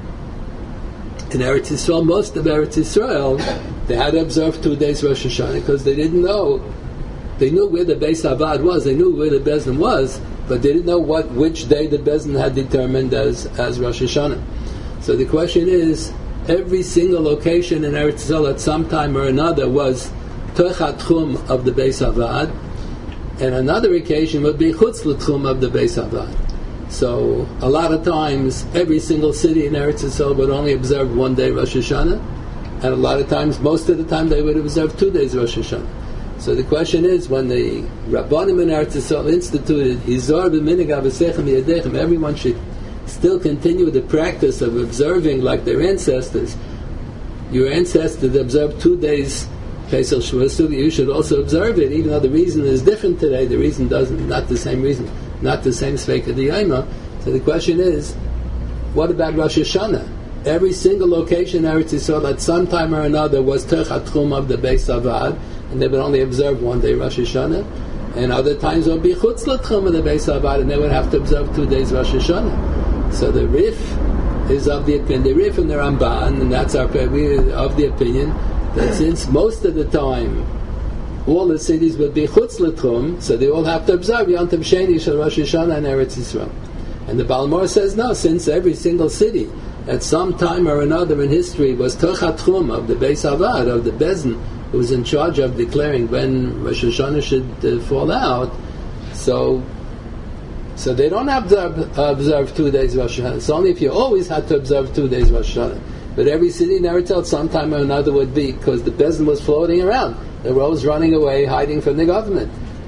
in Eretz Yisrael, most of Eretz Yisrael, they had to observe two days Rosh Hashanah because they didn't know. They knew where the Beis Havad was, they knew where the Bezdin was, but they didn't know what which day the Bezdin had determined as, as Rosh Hashanah. So the question is, every single location in Eretz Yisrael at some time or another was Toch HaTchum of the Beis Havad, and another occasion would be Chutz L'Tchum of the Beis Havad. So a lot of times, every single city in Eretz Yisrael would only observe one day Rosh Hashanah, and a lot of times, most of the time, they would observe two days Rosh Hashanah. So the question is, when the Rabbanim in Eretz Yisrael instituted Izor b'minig avosechem yedechem, everyone should still continue the practice of observing like their ancestors. Your ancestors observed two days Pesach Shavuos Sukkot, you should also observe it, even though the reason is different today. The reason doesn't, not the same reason, not the same Sveika Diyama. So the question is, what about Rosh Hashanah? Every single location in Eretz Yisrael at some time or another was Toch HaTchum of the Beis Havad, and they would only observe one day Rosh Hashanah, and other times it would be Chutz L'Tchum of the Beis Havad, and they would have to observe two days Rosh Hashanah. So the Rif is of the opinion, the Rif and the Ramban, and that's our we are of the opinion that since most of the time all the cities would be Chutz L'Tchum, so they all have to observe Yontav Sheni Shel Rosh Hashanah in Eretz Yisrael. And the Balmor says no, since every single city at some time or another in history was Toch HaTchum of the Beis Havad, of the Bezdin, who was in charge of declaring when Rosh Hashanah should uh, fall out, so so they don't have to ob- observe two days Rosh Hashanah. It's only if you always had to observe two days Rosh Hashanah. But every city in Eretz Yisrael sometime or another would be, because the Bezdin was floating around. They were always running away, hiding from the government.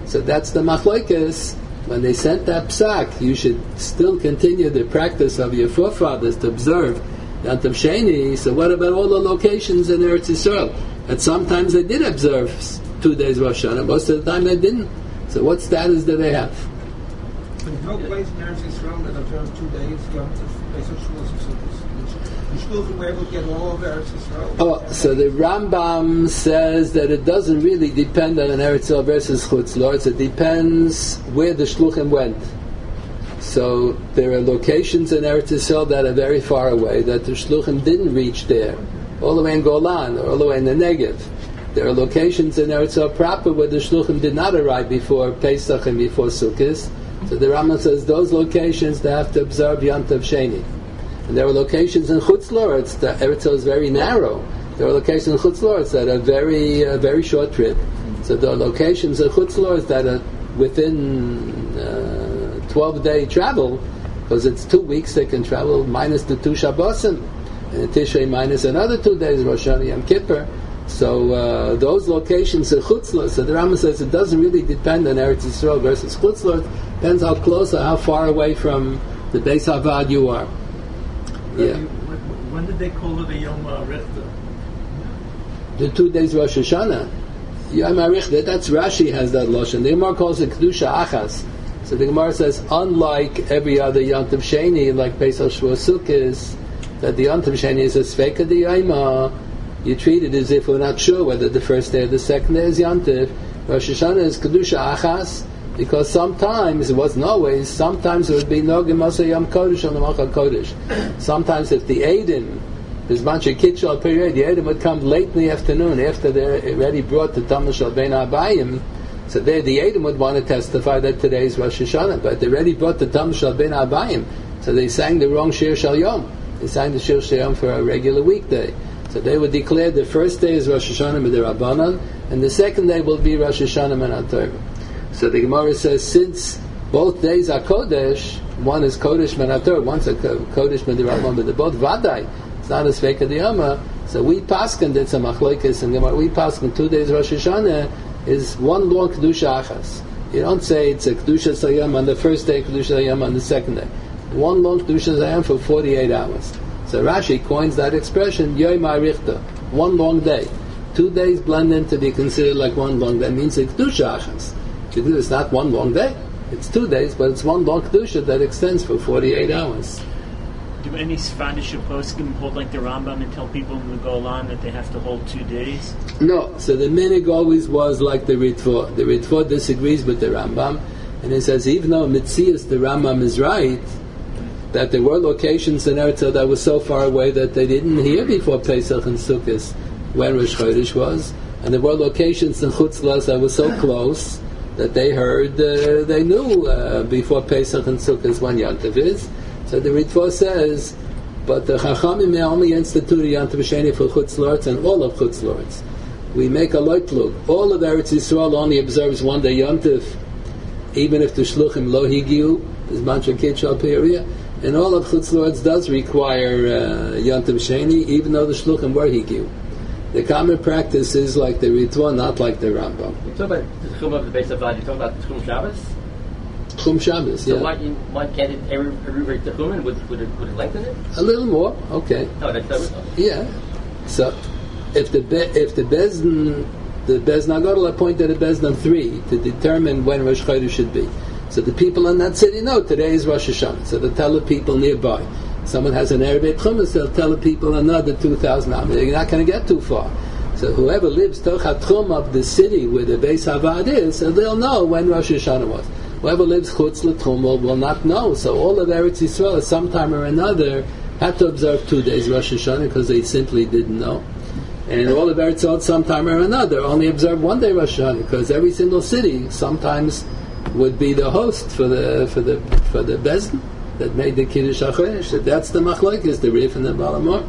So that's the machlokes. When they sent that psak, you should still continue the practice of your forefathers to observe Yantav Sheni. So what about all the locations in Eretz Yisrael? And sometimes they did observe two days Rosh Hashanah, most of the time they didn't. So what status do they have? There's no place in Eretz Yisrael that observes two days Yantav, Pesach, Shavuos, and Sukkot. The Shluchim were able to get all of Eretz Yisrael. Oh, so the Rambam says that it doesn't really depend on an Eretz Yisrael versus Chutz La'aretz. It depends where the Shluchim went. So there are locations in Eretz Yisrael that are very far away that the Shluchim didn't reach there, all the way in Golan or all the way in the Negev. There are locations in Eretz Yisrael proper where the Shluchim did not arrive before Pesach and before Sukkot. So the Rambam says those locations they have to observe Yantav Sheni. And there are locations in Chutz La'aretz that Eretz Yisrael is very narrow. There are locations in Chutz La'aretz that are very, uh, very short trip. So there are locations in Chutz La'aretz that are within uh, twelve day travel, because it's two weeks they can travel minus the two Shabbosim, and Tishrei minus another two days, Rosh Hashanah, Yom Kippur. So uh, those locations are Chutz La'aretz. So the Rambam says it doesn't really depend on Eretz Yisrael versus Chutz La'aretz. Depends how close or how far away from the Beis Havad you are. Yeah. When, when did they call it a Yom Arichta? The two days Rosh Hashanah. Yom Arichta, that's Rashi has that lashon. The Gemara calls it Kedusha Achas. So the Gemara says, unlike every other Yantav Sheni, like Pesach, Shavuos, Sukkot, that the Yantav Sheni is a Sveika D'Yayma, you treat it as if we're not sure whether the first day or the second day is Yantav. Rosh Hashanah is Kedusha Achas, because sometimes, it wasn't always, sometimes it would be Nogim Masa Yom Kodesh on the Malchal Kodesh. Sometimes if the Eidim, there's a bunch of Kitchel period, the Eidim would come late in the afternoon after they're already brought the Talmud Shal Ben Abayim. So there the Eidim would want to testify that today is Rosh Hashanah, but they already brought the Talmud Shal Ben Abayim. So they sang the wrong Shir Shal Yom. They sang the Shir Shal Yom for a regular weekday. So they would declare the first day is Rosh Hashanah B'Derabanan, and the second day will be Rosh Hashanah Min HaTorah. So the Gemara says, since both days are Kodesh, one is Kodesh Min HaTorah, one's a Kodesh B'Derabanan, but they're both Vadai. It's not a Sveika D'Yama. So we paskin did some machlokes in Gemara. We paskin two days Rosh Hashanah is one long Kedusha Achas. You don't say it's a Kedusha Sayam on the first day, Kedusha Sayam on the second day. One long Kedusha Sayam for forty-eight hours. So Rashi coins that expression, Yom Arichta, one long day. Two days blend in to be considered like one long day. That means it's Kedusha Achas. It's not one long day. It's two days, but it's one long Kedusha that extends for forty-eight hours. Do any Sephardic poskim hold like the Rambam and tell people in the Golan that they have to hold two days? No. So the minig always was like the Ritva. The Ritva disagrees with the Rambam, and he says even though Mitzias the Rambam is right, that there were locations in Eretz Yisrael that were so far away that they didn't hear before Pesach and Sukkot when Rosh Chodesh was, and there were locations in Chutz La'aretz that were so close that they heard, uh, they knew uh, before Pesach and Sukkot when Yantav is. So the Ritva says, but the Chachamim may only institute a Yantav Sheni for Chutz La'aretz and all of Chutz La'aretz. We make a loitlug. All of Eretz Yisrael only observes one day Yantav, even if the Shluchim lo higiu, there's a bunch of Kitchel period, and all of Chutz La'aretz does require uh, Yantav Sheni, even though the Shluchim were higiu. The common practice is like the Ritva, not like the Rambam. You talk about the Tchum of the Beis Havad, you talk about the Tchum Shabbos? Tchum Shabbos, so yeah. why, you, why can't it every every Tchum and would, would, it, would it lengthen it? A little more, okay. No, that's that Yeah. So, if the Be- if the Bezdin, the Bezdin Agadol appointed a Bezdin three to determine when Rosh Chodesh should be. So the people in that city know today is Rosh Hashanah. So they tell the people nearby. Someone has an Erev Chumash, they'll tell the people another two thousand. I mean, they're not going to get too far. So whoever lives toch hatchum of the city where the Beis Havad is, so they'll know when Rosh Hashanah was. Whoever lives chutz l'tchum will, will not know. So all of Eretz Yisrael, at some time or another, had to observe two days Rosh Hashanah because they simply didn't know. And all of Eretz Yisrael, sometime or another, only observed one day Rosh Hashanah because every single city sometimes would be the host for the for the for the Bezdin that made the Kiddush HaChodesh. That's the machlokes, the Rif and the Balamor.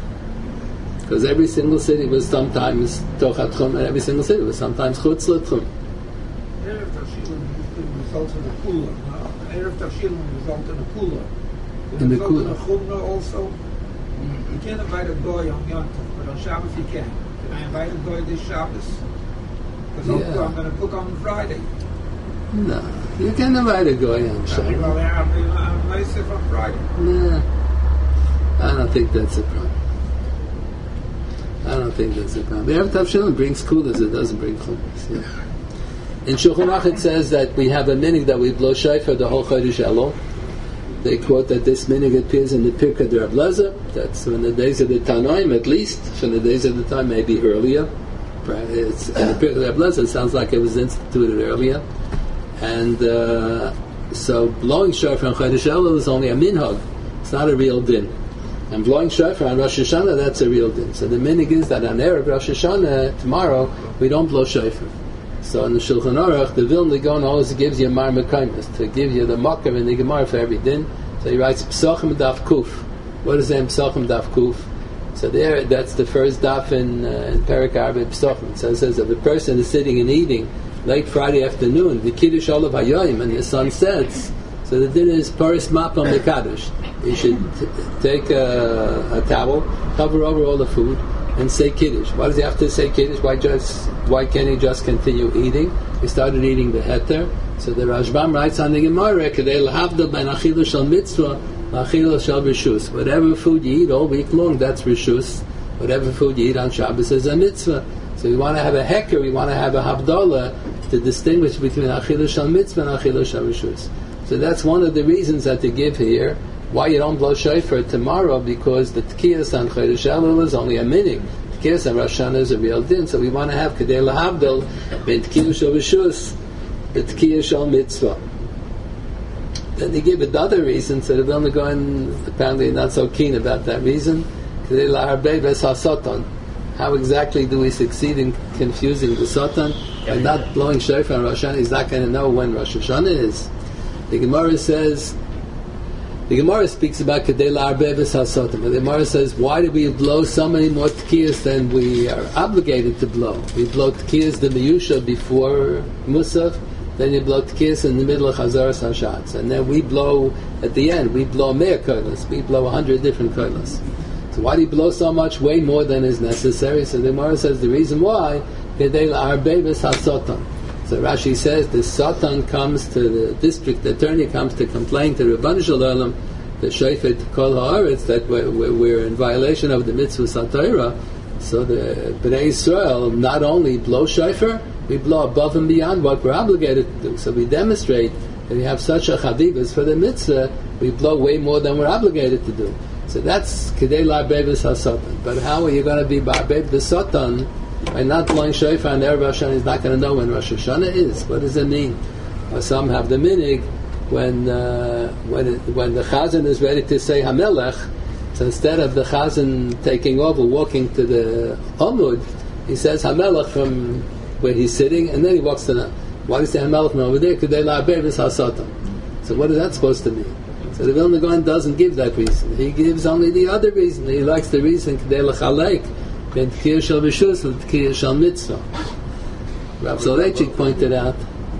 Because every single city was sometimes Tochat Chum, and every single city was sometimes Chutz L'Tchum. Erev Tashilin results in a Kula. Erev Tashilin results in a Kula. In the Kula. In a Kula. Chumrah also. You can't invite a Goy on Yom Tov, but on Shabbos you can. Can I invite a Goy this Shabbos? Because Yeah. I'm going to cook on Friday. No, you can invite a guy on Shabbat. Well, I'm, I'm nice if I'm Friday. Nah, I don't think that's a problem. I don't think that's a problem. The Erev Tavshilin brings kulas, it doesn't bring chumas. Yeah. In Shulchan Aruch it says that we have a minig that we blow shofar the whole Chodesh Elul. They quote that this minig appears in the Pirkei de Rav Lezer. That's in the days of the Tanoim, at least. From the days of the time, maybe earlier. It's, in the Pirkei de Rav Lezer, it sounds like it was instituted earlier. And uh, so blowing shofar on Chodesh Elul is only a minhag. It's not a real din. And blowing shofar on Rosh Hashanah, that's a real din. So the minig is that on Erev Rosh Hashanah, tomorrow, we don't blow shofar. So in the Shulchan Aruch, the Vilna Gaon always gives you a mar mekaymis, to give you the makar and the gemara for every din. So he writes Psachim Daf Kuf. What is that Psachim Daf Kuf? So there, that's the first daf in, uh, in Perek Arba Psachim. So it says if a person is sitting and eating late Friday afternoon, the Kiddush Olav Hayoim, and the sun sets, so the din is Paris Mapam Mekadosh. You should t- take a, a towel, cover over all the food, and say Kiddush. Why does he have to say Kiddush? Why just? Why can't he just continue eating? He started eating the heter. So the Rashbam writes on the Gemara, Kedei lahavdil ben achilu shel mitzvah, achilu shel rishus. Whatever food you eat all week long, that's rishus. Whatever food you eat on Shabbos is a mitzvah. So we want to have a heker, we want to have a havdalah to distinguish between achilu shel mitzvah and achilu shel rishus. So that's one of the reasons that they give here why you don't blow shofar tomorrow, because the tkiyas on Chodesh Elul is only a minig. Tkiyas on Rosh Hashanah is a real din. So we want to have kedei lahavdil ben tkiyas shel rishus, ben tkiyas shel mitzvah. Then they give another reason. So the Vilna Gaon apparently not so keen about that reason. Kedei laharbei ves hasotan. How exactly do we succeed in confusing the sotan? By not blowing shofar on Rosh Hashanah, he's not going to know when Rosh Hashanah is. The Gemara says. The Gemara speaks about Kedei La'arbeh v'Sasotim. The Gemara says, why do we blow so many more tkiyas than we are obligated to blow? We blow tkiyas the Miyusha before Musaf, then you blow tkiyas in the middle of Chazaras Hashatz, and then we blow at the end. We blow Meir koilas. We blow a hundred different koilas. So why do you blow so much? Way more than is necessary. So the Gemara says the reason why Kedei La'arbeh v'Sasotim. So Rashi says the Satan comes to the district attorney, comes to complain to Rebbeinu Shalom, the Shofet Kol Haaretz, that we're, we're in violation of the mitzvah Satira. So the Bnei Israel not only blow shofar, we blow above and beyond what we're obligated to do. So we demonstrate that we have such a chavivas for the mitzvah, we blow way more than we're obligated to do. So that's Kedei La'arbeh v'Satan. But how are you going to be Ba'arbeh v'Satan? By not blowing shofar on Erev Rosh Hashanah, he's not going to know when Rosh Hashanah is. What does it mean? Well, some have the minig when uh, when it, when the chazan is ready to say Hamelech. So instead of the chazan taking over, walking to the Amud, he says Hamelech from where he's sitting, and then he walks to the. Why does he say Hamelech from over there? Kedei la'arbeh v'Sasotam. So what is that supposed to mean? So the Vilna Gaon doesn't give that reason. He gives only the other reason. He likes the reason Kedei l'chalek. Ben tkiyas shel rishus and tkiyas shel mitzvah. Rav Soloveitchik pointed out.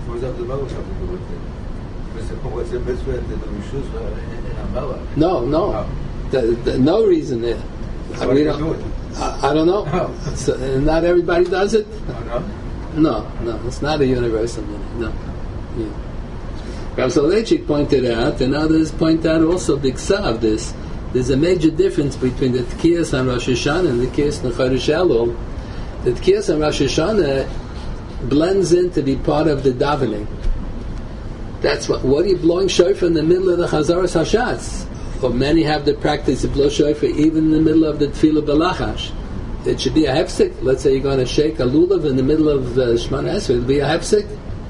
No, no, the, the, no reason there. I, we don't, I, I don't know. So, not everybody does it. No, no, it's not a universal meaning. No. Yeah. Rav Soloveitchik pointed out, and others point out also b'ksav this. There's a major difference between the tkiyas on Rosh Hashanah and the tkiyas on Chodesh Elul. The tkiyas on Rosh Hashanah blends in to be part of the davening. That's what. What are you blowing shofar in the middle of the Chazaras Hashatz? Or many have the practice to blow shofar even in the middle of the Tefillah B'Lachash. It should be a hefsek. Let's say you're going to shake a lulav in the middle of uh, Shemana Esrei. It'll be a hefsek.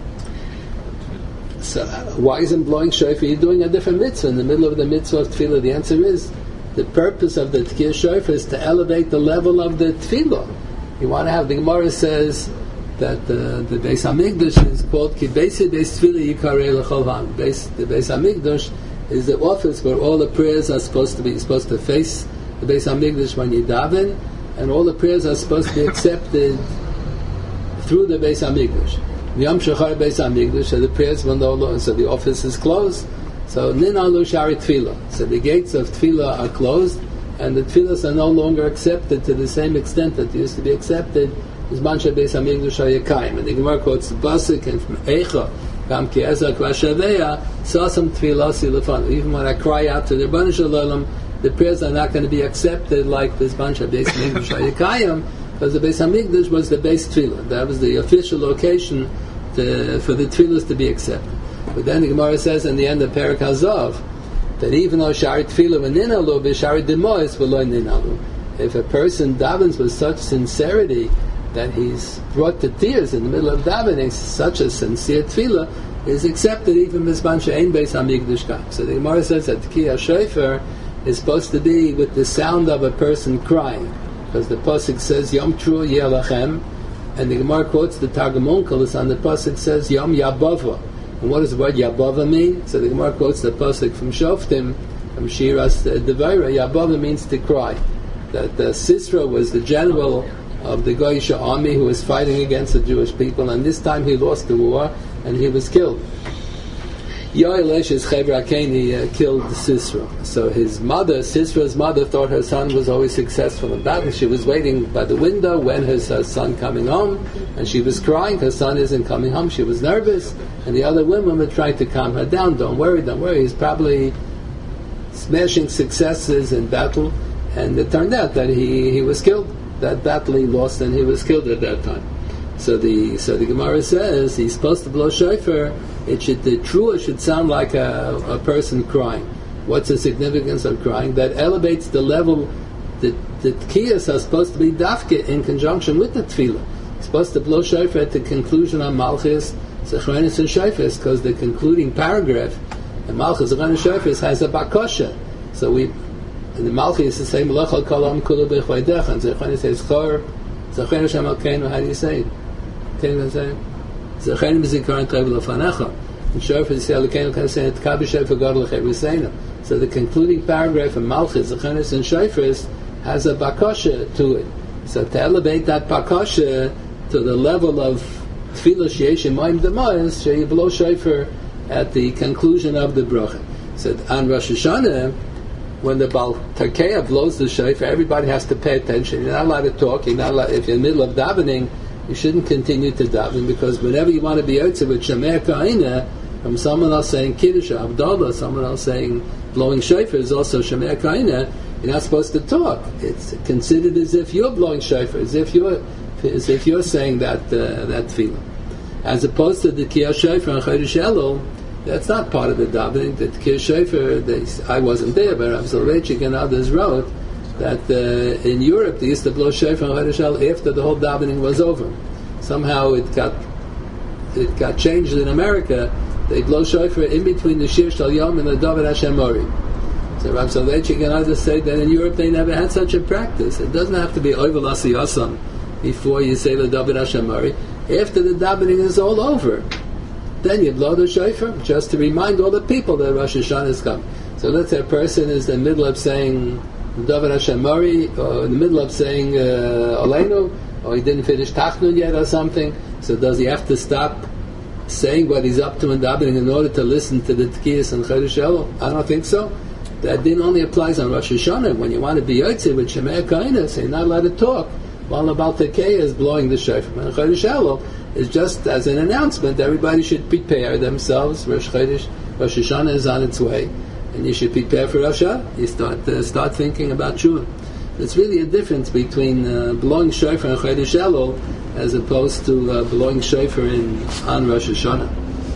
So why isn't blowing shofar? You're doing a different mitzvah in the middle of the mitzvah of tefillah. The answer is the purpose of the tkiyah shofar is to elevate the level of the tefillah. You want to have the Gemara says that uh, the Beis Hamikdash is called ki beis beis tefillah yikarei l'chol ha'am. The Beis Hamikdash is the office where all the prayers are supposed to be. You're supposed to face the Beis Hamikdash when you daven, and all the prayers are supposed to be accepted through the Beis Hamikdash. Yom Shachar Beis Hamikdash, so the prayers will no longer, so the office is closed. So Nin Alu Shari Tefillah. So the gates of Tefillah are closed, and the Tefillahs are no longer accepted to the same extent that they used to be accepted. Is Mansha Beis Hamikdash Hayakayim. And the Gemara quotes the Basik and from Eicha, Kam ki ezak vashaveya, sasam tfilasi lefan. Even when I cry out to the Rebbeinu Shalom, the prayers are not going to be accepted like this bunch of Beis Hamikdash Hayekayim, because the Beis Hamikdash was the base tefillah. That was the official location to, for the tefillahs to be accepted. But then the Gemara says in the end of Perek Hazav that even though Shari Tefillah v'ninalu, v'Shari Demois v'lo ninalu. If a person davens with such sincerity that he's brought to tears in the middle of davening, such a sincere tefillah is accepted even b'zman she'ein Beis Hamikdash kam. So the Gemara says that Tkiyah Shofar is supposed to be with the sound of a person crying, because the pasuk says Yom Tru Yelachem, and the Gemara quotes the Targum Onkelos on the pasuk says Yom Yabava. And what does the word Yabava mean? So the Gemara quotes the pasuk from Shoftim, from Shiras Devaira. Yabava means to cry. That uh, Sisera was the general of the Goyish army who was fighting against the Jewish people, and this time he lost the war and he was killed. Yoelesh's Chevra Keni uh, killed Sisera. So his mother, Sisera's mother, thought her son was always successful in battle. She was waiting by the window when her, her son coming home, and she was crying. Her son isn't coming home. She was nervous, and the other women were trying to calm her down. Don't worry, don't worry. He's probably smashing successes in battle, and it turned out that he, he was killed. That battle he lost, and he was killed at that time. So the so the Gemara says he's supposed to blow shofar. It should the trua should sound like a, a person crying. What's the significance of crying? That elevates the level. The the tkiyas are supposed to be dafke in conjunction with the tefillah. It's supposed to blow shofar at the conclusion of Malchus, Zechronis and Shofis, because the concluding paragraph in Malchus Zechronis Shofis has a bakosha. So we in the Malchus is saying Melachal Kolam Kulu B'Chvaydecha, and Zechronis says Chor Zechronis Shem Alkeinu. How do you say it? Can you say? Zechronis Zikaron Tov L'Fanecha. And Shofar is Alkeinu can say Tkabi Shofar God L'Chevisena. So the concluding paragraph in Malchus Zechronis and Shofis has a bakosha to it. So to elevate that bakosha to the level of Tefillah Sheyesh Mayim Demois, Sheyi Blow Shofar at the conclusion of the bracha. So on Rosh Hashanah, when the Baal Tarkeya blows the shofar, everybody has to pay attention. You're not allowed to talk. You're not allowed, if you're in the middle of davening, you shouldn't continue to daven, because whenever you want to be yotze with Shemei Ka'ina, from someone else saying Kiddush or Abdallah, someone else saying blowing shofar is also Shemei Ka'ina, you're not supposed to talk. It's considered as if you're blowing shofar, as if you're as if you're saying that uh, that tefillah. As opposed to the Tkiyah Shofar and Chodesh Elul, that's not part of the davening. The Tkiyah Shofar, they, I wasn't there, but Rav Soloveitchik and others wrote that uh, in Europe they used to blow Shofar and Chodesh Elul after the whole davening was over. Somehow it got it got changed in America. They blow Shofar in between the Shir Shal Yom and the David Hashem Mori. So Rav Soloveitchik and others say that in Europe they never had such a practice. It doesn't have to be Oivel Asiyasam before you say the David Hashem Mori. After the davening is all over, then you blow the shofar just to remind all the people that Rosh Hashanah is coming. So let's say a person is in the middle of saying David Hashem Mori, or in the middle of saying uh, Oleinu, or he didn't finish Tachnun yet or something. So does he have to stop saying what he's up to in davening in order to listen to the Tkiyas and Chodesh Elul? I don't think so. That din only applies on Rosh Hashanah when you want to be yotze with Shemei Ka'ina, so you're not allowed to talk while the Baal Tarkeya is blowing the shofar. And Chodesh Elul is just as an announcement. Everybody should prepare themselves. Rosh Chodesh, Rosh Hashanah is on its way, and you should prepare for Rosh Hashanah. You start uh, start thinking about Shuvah. There's really a difference between uh, blowing shofar and Chodesh Elul as opposed to uh, blowing shofar in on Rosh Hashanah.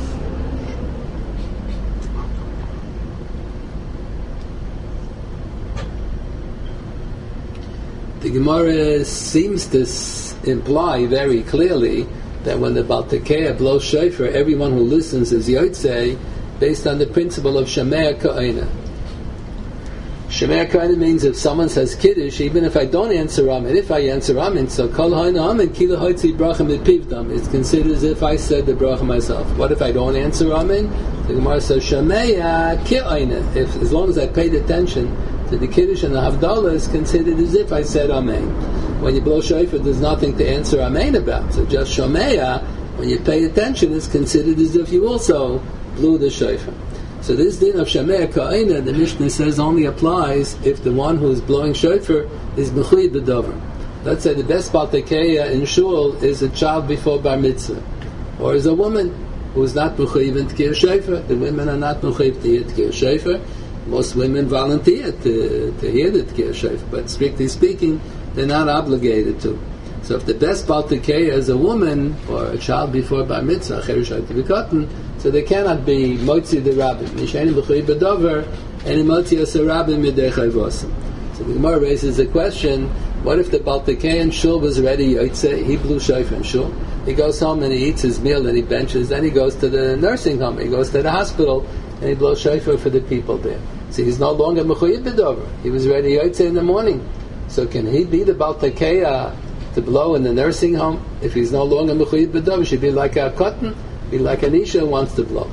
The Gemara seems to s- imply very clearly that when the Baal Tarkeya blows shofar, everyone who listens is yotze, based on the principle of Shemei Ka'ina. Shemei Ka'ina means if someone says Kiddush, even if I don't answer Amen, if I answer Amen, so Kol Ha'ina Amen, Kila Hoitzi Brachim Epivdam, it's considered as if I said the bracha myself. What if I don't answer Amen? The Gemara says Shemei Ka'ina. If as long as I paid attention to the Kiddush and the Havdalah, is considered as if I said Amen. When you blow shofar, there's nothing to answer Amen about. So just Shomeya, when you pay attention, is considered as if you also blew the shofar. So this din of Shemei Ka'ina, the Mishnah says, only applies if the one who is blowing shofar is Mechuy B'Dover. Let's say the best Baal Tarkeya in Shul is a child before Bar Mitzvah, or is a woman, who's not mechuyev in Tkir Shofar. The women are not mechuyev to hear Tkir Shofar. Most women volunteer to, to hear the Tkir Shofar, but strictly speaking, they're not obligated to. So if the best Baltikeya is a woman or a child before Bar Mitzvah, Cherushai to be cotton, so they cannot be Motzi the Rabbim. Mishani B'chuy B'dover, and Motzi as a Rabbim Midei Chayvosim. So the Gemara raises the question, what if the Baltikeyan shul was ready, Yotze, he blew Shofar in shul, he goes home and he eats his meal and he benches, then he goes to the nursing home, he goes to the hospital, and he blows Shofar for the people there. So he's no longer Mechuyev B'dover. He was ready Yotze in the morning. So can he be the Baltikeya to blow in the nursing home? If he's no longer Mechuyev B'dover, he should be like a cotton, be like an Isha who wants to blow.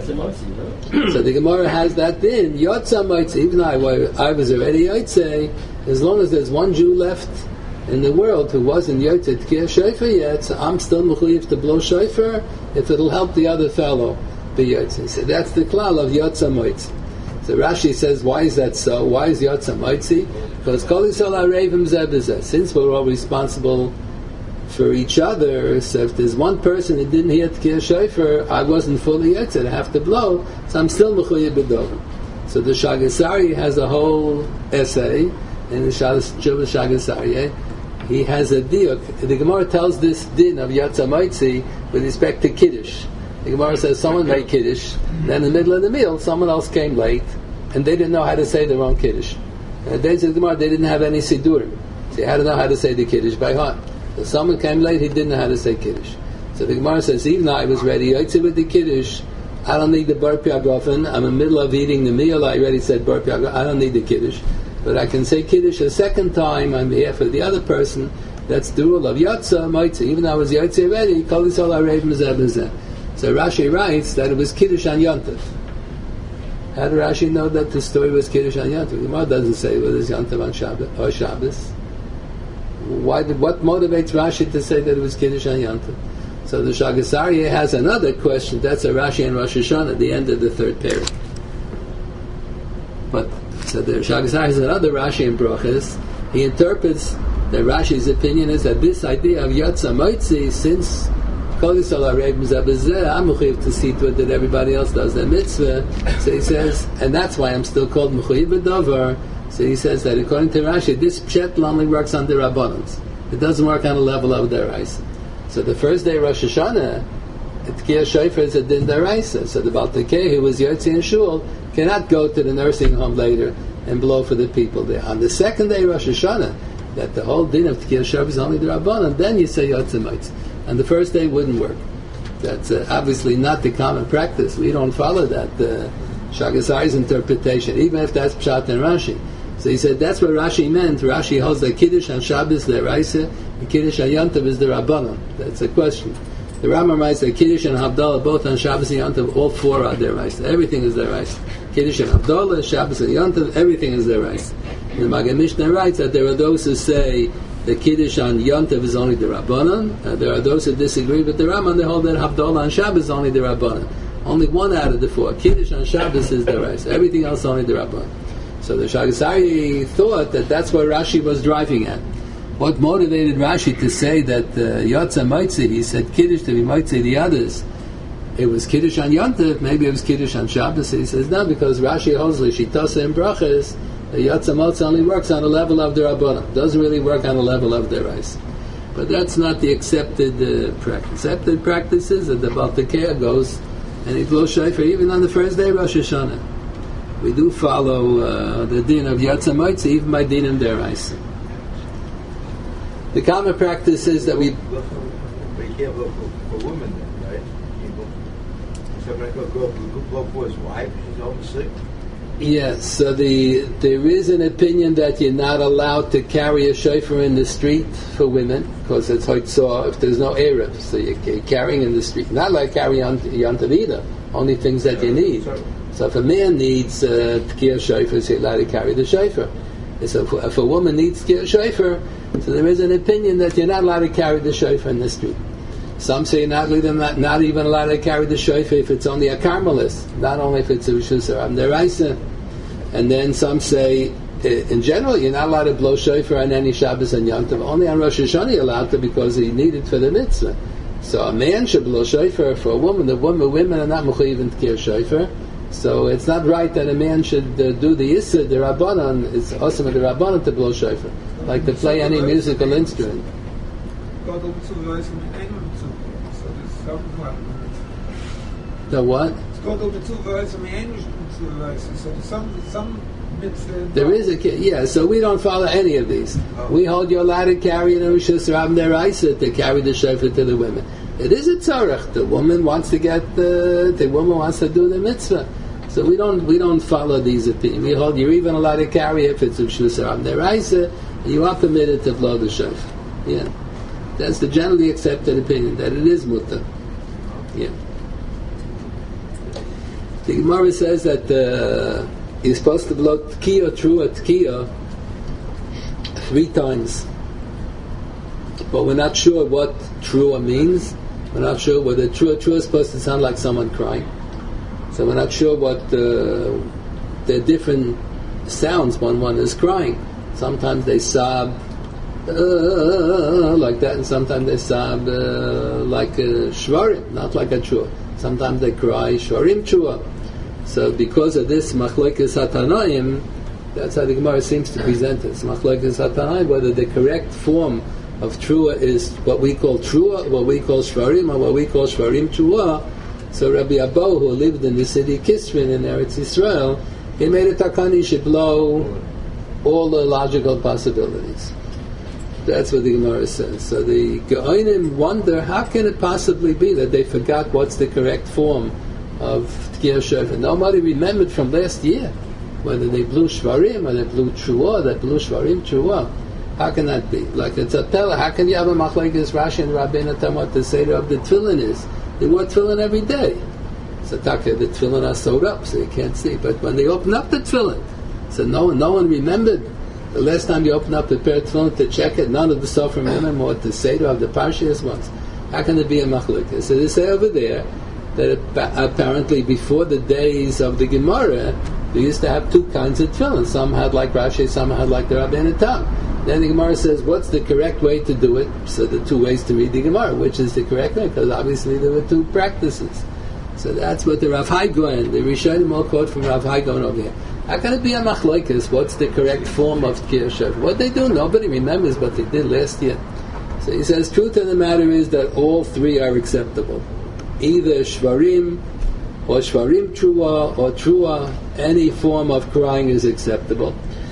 So the Gemara has that din, Yotza Moitzi, even though I, I was already Yotze, as long as there's one Jew left in the world who wasn't Yotze Tkir Shofar yet, so I'm still Mechuyev to blow Shofar if it'll help the other fellow be Yotze. So that's the klal of Yotza Moitzi. So Rashi says, why is that so? Why is Yotza Moitzi? Because Kol Yisrael Arevim Zeh B'zeh. Since we're all responsible for each other, so if there's one person who didn't hear Tkir Shofar, I wasn't fully Yotze, I have to blow, so I'm still Mechuyev B'dover. So the Shagasari has a whole essay in the Shagasari. He has a diuk. The Gemara tells this din of Yotza Moitzi with respect to Kiddush. The Gemara says someone made Kiddush, then in the middle of the meal, someone else came late, and they didn't know how to say their own Kiddush. And the days of the Gemara, they didn't have any Sidurim. So you had to know how to say the Kiddush by heart. So someone came late, he didn't know how to say Kiddush. So the Gemara says, even though I was ready, Yotze with the Kiddush, I don't need the Bar Piagofen, I'm in the middle of eating the meal, I already said Bar Piagofen, I don't need the Kiddush. But I can say Kiddush a second time on behalf of the other person. That's the rule of Yotza Moitzi. Even though I was Yotze already, Kol Yisrael Arevim Zeh B'zeh. So Rashi writes that it was Kiddush on Yontif. How did Rashi know that the story was Kiddush on Yontif? The Gemara doesn't say whether it's Yontif on Shabbat or Shabbos. Why did, what motivates Rashi to say that it was Kiddush on Yontif? So the Shagasari has another question. That's a Rashi and Rosh Hashanah at the end of the third period. But so the Shagasari has another Rashi in Brochus. He interprets that Rashi's opinion is that this idea of Yotza Moitzi, since Kol Yisrael Arevim Zeh B'zeh, I'm mechuyev to see to it that everybody else does their mitzvah. So he says, and that's why I'm still called Mechuyev B'dover. So he says that according to Rashi, this pshat only works on the Rabbanans. It doesn't work on the level of Deraisa. So the first day Rosh Hashanah, Tkir Shofar is a din Deraisa. So the Baltikeya, who was Yotze in Shul, cannot go to the nursing home later and blow for the people there. On the second day Rosh Hashanah, that the whole din of Tkir Shofar is only the Rabbanan, then you say Yotze Moitzi. And the first day wouldn't work. That's uh, obviously not the common practice. We don't follow that uh, Shagasari's interpretation, even if that's Pshat and Rashi. So he said that's what Rashi meant. Rashi holds that Kiddush on Shabbos the Raisa, and Kiddush on Yontav is the Rabbanon. That's a question. The Rambam writes that Kiddush and Havdalah both on Shabbos and Yontav, all four are their Raisa. Everything is their Raisa. Kiddush and Havdalah, Shabbos and Yontav, everything is their Raisa. And the Maggid Mishnah writes that there are those who say the Kiddush on Yontav is only the Rabbanon. Uh, there are those who disagree with the Rambam. They hold that Havdalah on Shabbos is only the Rabbanon. Only one out of the four. Kiddush on Shabbos is the Raisa. Everything else only the Rabbanon. So the Shagasari thought that that's what Rashi was driving at. What motivated Rashi to say that uh, Yotza Moitzi, he said Kiddush to be Moitzi the others, it was Kiddush on Yontav, maybe it was Kiddush on Shabbos. He says no, because Rashi holds Shitasa and Brachas, the Yotza Moitzi only works on the level of the Rabbanim. Doesn't really work on the level of the Reis. But that's not the accepted uh, practice. Accepted practice is that the Baltikeya goes and he blows Shofar even on the first day of Rosh Hashanah. We do follow uh, the din of Yotza Moitzi even by din of Deraisa. The common practice is that we. But you can't blow for, for women then, right? Somebody go go blow for his wife. She's home sick. Yes, so the there is an opinion that you're not allowed to carry a shofar in the street for women because it's hoitzah if there's no erev, so you're, you're carrying in the street. Not like carrying on Yontav either, only things that you need. So if a man needs uh, tkir shofar, so you're allowed to carry the shofar. So if, if a woman needs tkir shofar, so there is an opinion that you're not allowed to carry the shofar in the street. Some say you're not, not, not even allowed to carry the shofar if it's only a Carmelist, not only if it's a Rishus or Deraisa. And then some say, in general, you're not allowed to blow shofar on any Shabbos and Yom Tov. Only on Rosh Hashanah you're allowed to because you need it for the mitzvah. So a man should blow shofar for a woman. The woman, women are not mechuyev tkir shofar. So it's not right that a man should uh, do the issa, the rabbanon. It's awesome the rabbanon to blow shofar, like to play any musical instrument. The what? There is a yeah. So we don't follow any of these. We hold you're allowed to carry an Rishus Rab Neraisa to carry the shofar to the women. It is a tzarech. The woman wants to get the the woman wants to do the mitzvah. So we don't we don't follow these opinions. We hold you're even allowed to carry if it's a Rishus Rab Neraisa. You are permitted to blow the shofar. Yeah, that's the generally accepted opinion that it is mutter. Yeah. The Gemara says that uh, you're supposed to blow tkiya, trua, tkiya three times, but we're not sure what trua means. We're not sure whether trua trua is supposed to sound like someone crying. So we're not sure what uh, the different sounds when one is crying. Sometimes they sob uh, like that, and sometimes they sob uh, like a shvarim, not like a trua. Sometimes they cry shvarim trua. So because of this machlokes hatanaim, that's how the Gemara seems to present it. Machlokes hatanaim, whether the correct form of trua is what we call trua, what we call shvarim, or what we call shvarim trua. So Rabbi Abba, who lived in the city Kisrin in Eretz Yisrael, he made a takani should blow all the logical possibilities. That's what the Gemara says. So the Geonim wonder, how can it possibly be that they forgot what's the correct form of Tkir Shofar? Nobody remembered from last year whether they blew Shvarim or they blew Trua, they blew Shvarim Trua. How can that be? Like it's a tell, how can you have a machlekes Rashi and Rabbeinu tell what the Seder of the Tefillin is? They wore Tefillin every day. So taka, the Tefillin are sewed up so you can't see. But when they open up the Tefillin, so no one, no one remembered the last time you open up the pair of Tefillin to check it, none of the Sofrim remember what the Seder of the Parshas was. How can it be a machlekes? So they say over there that apparently before the days of the Gemara, they used to have two kinds of tefillin. Some had like Rashi, some had like the Rabbeinu Tam. Then the Gemara says, what's the correct way to do it? So the two ways to read the Gemara, which is the correct way? Because obviously there were two practices. So that's what the Rav Hai Gaon, the Rishonim all quote from Rav Hai Gaon over here. How can it be a machlokes? What's the correct form of Tkir Shofar? What they do, nobody remembers what they did last year. So he says, truth of the matter is that all three are acceptable. Either shvarim or shvarim trua or trua, any form of crying is acceptable.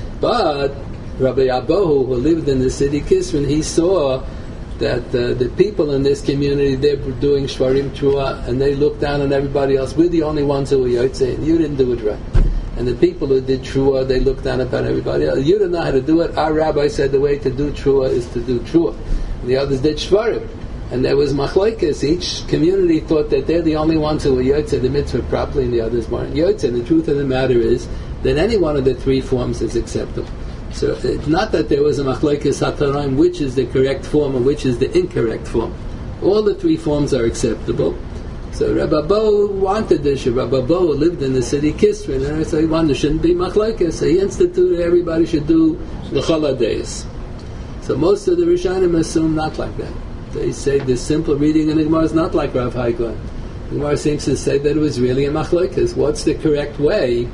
But Rabbi Abahu, who lived in the city Kisrin, he saw that uh, the people in this community, they were doing shvarim trua, and they looked down on everybody else. We're the only ones who were yotzei, and you didn't do it right. And the people who did trua, they looked down upon everybody else. You didn't know how to do it. Our rabbi said the way to do trua is to do trua. And the others did shvarim. And there was machlokes. Each community thought that they're the only ones who were yotzei the mitzvah properly, and the others weren't yotzei. The truth of the matter is that any one of the three forms is acceptable. So it's not that there was a machlokes hatanaim, which is the correct form and which is the incorrect form. All the three forms are acceptable. So Rabbi Bo wanted this. Rabbi Bo lived in the city Kisrin, and so he wanted there shouldn't be machlokes. So he instituted everybody should do the holidays. So most of the Rishonim assume not like that. They say the simple reading in the Gemara is not like Rav Hai Gaon. The Gemara seems to say that it was really a machlokes. What's the correct way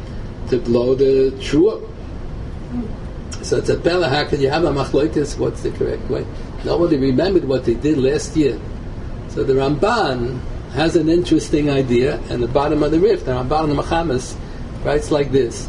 to blow the trua? So it's a pella. How can you have a machlokes? What's the correct way? Nobody remembered what they did last year. So the Ramban has an interesting idea, and the bottom of the Rif, the Ramban of the Mechamas, writes like this.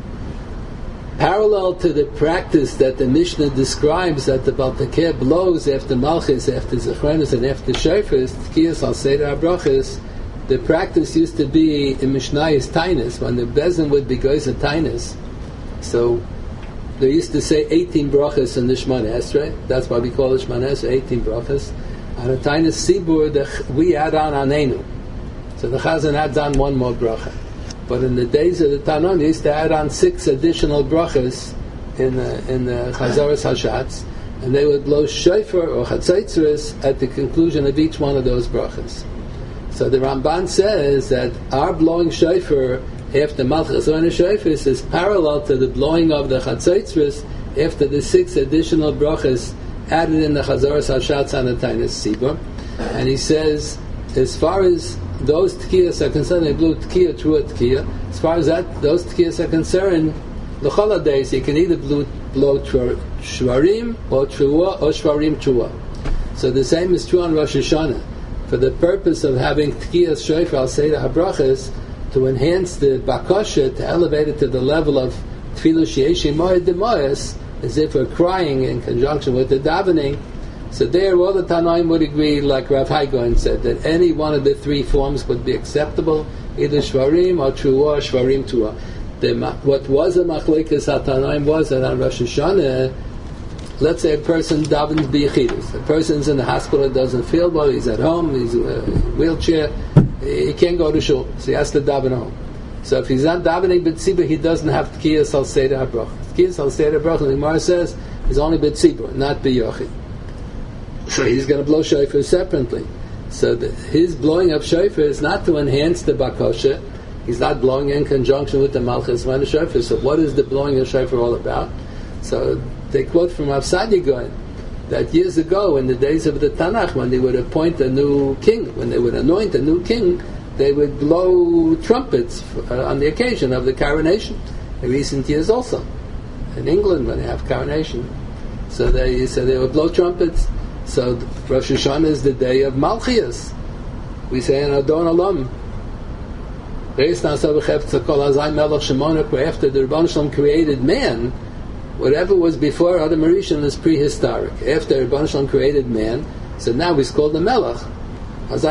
Parallel to the practice that the Mishnah describes that the Baltakeh blows after Malchus, after Zechrenos, and after Shofars, Tkiyas al Seder HaBrachos, the practice used to be in Mishnayos Tainus, when the Bezin would be goes a Tainus. So they used to say eighteen brachas in the Shemona Esrei. That's why we call it Shemona Esrei, eighteen brachas. And a Tainus Sibur, the, we add on Anenu. So the Chazan adds on one more bracha. But in the days of the Tanon, they used to add on six additional brachas in the, in the Chazaras Hashatz, and they would blow shofar or chatzaitzres at the conclusion of each one of those brachas. So the Ramban says that our blowing shofar after Malchus or Shofars is parallel to the blowing of the chatzaitzres after the six additional brachas added in the Chazaras Hashatz and the Tainus Sibur. and he says, as far as those tkiyas are concerned, they blew tkiya, trua tkiya. As far as that, those tkiyas are concerned, the holidays you can either blow, blow shvarim or trua or shvarim trua. So the same is true on Rosh Hashanah. For the purpose of having tkiyas shofar al seder habrachas, to enhance the bakasha, to elevate it to the level of tefillah sheyeshi moed demoyas, as if we're crying in conjunction with the davening. So there, all the Tanaim would agree, like Rav Hai Gaon said, that any one of the three forms would be acceptable, either shvarim or trua or shvarim trua. The, what was a machlekes HaTanaim was that on Rosh Hashanah, let's say a person davens b'yechidus. A person's in the hospital, doesn't feel well, he's at home, he's in a wheelchair, he can't go to shul, so he has to daven home. So if he's not davening b'tzibur, he doesn't have tkiyas al seder habrach. Tkiyas al seder habrach, the Gemara says, is only b'tzibur, not b'yochid. So he's going to blow shofar separately. So the, his blowing of shofar is not to enhance the bakosha. He's not blowing in conjunction with the malchus man shofar. So what is the blowing of shofar all about? So they quote from Rav Sadia Gaon that years ago, in the days of the Tanakh, when they would appoint a new king, when they would anoint a new king, they would blow trumpets uh, on the occasion of the coronation. In recent years also, in England, when they have coronation, so they so they would blow trumpets. So Rosh Hashanah is the day of Malchias. We say in Adon Olam, after the Rebbeinu Shalom created man, whatever was before Adam Rishon is prehistoric. After Rebbeinu Shalom created man, so now he's called the Melech. If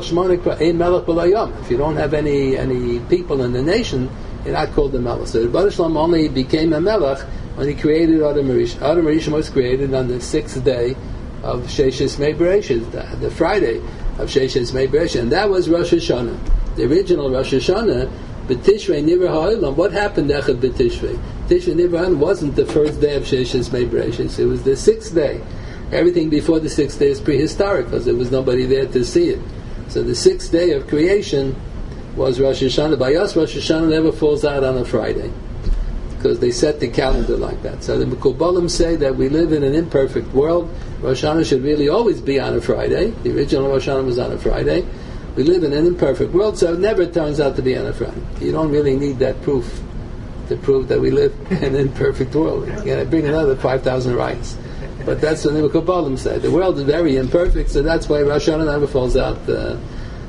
you don't have any any people in the nation, you're not called the Melech. So Rebbeinu Shalom only became a Melech when he created Adam Rishon. Adam Rishon was created on the sixth day of Sheshes Mei Bereshit, the, the Friday of Sheshes Mei Bereshit, and that was Rosh Hashanah. The original Rosh Hashanah, B'Tishrei Nivra Ha'olam. What happened Echad B'Tishrei? Tishrei Nivra Ha'olam wasn't the first day of Sheshes Mei Bereshit. It was the sixth day. Everything before the sixth day is prehistoric because there was nobody there to see it. So the sixth day of creation was Rosh Hashanah. By us, Rosh Hashanah never falls out on a Friday because they set the calendar like that. So the Mekubalim say that we live in an imperfect world. Rosh Hashanah should really always be on a Friday. The original Rosh Hashanah was on a Friday. We live in an imperfect world, so it never turns out to be on a Friday. You don't really need that proof to prove that we live in an imperfect world. You gotta bring another five thousand rights. But that's what the Mekubalim say. The world is very imperfect, so that's why Rosh Hashanah never falls out uh,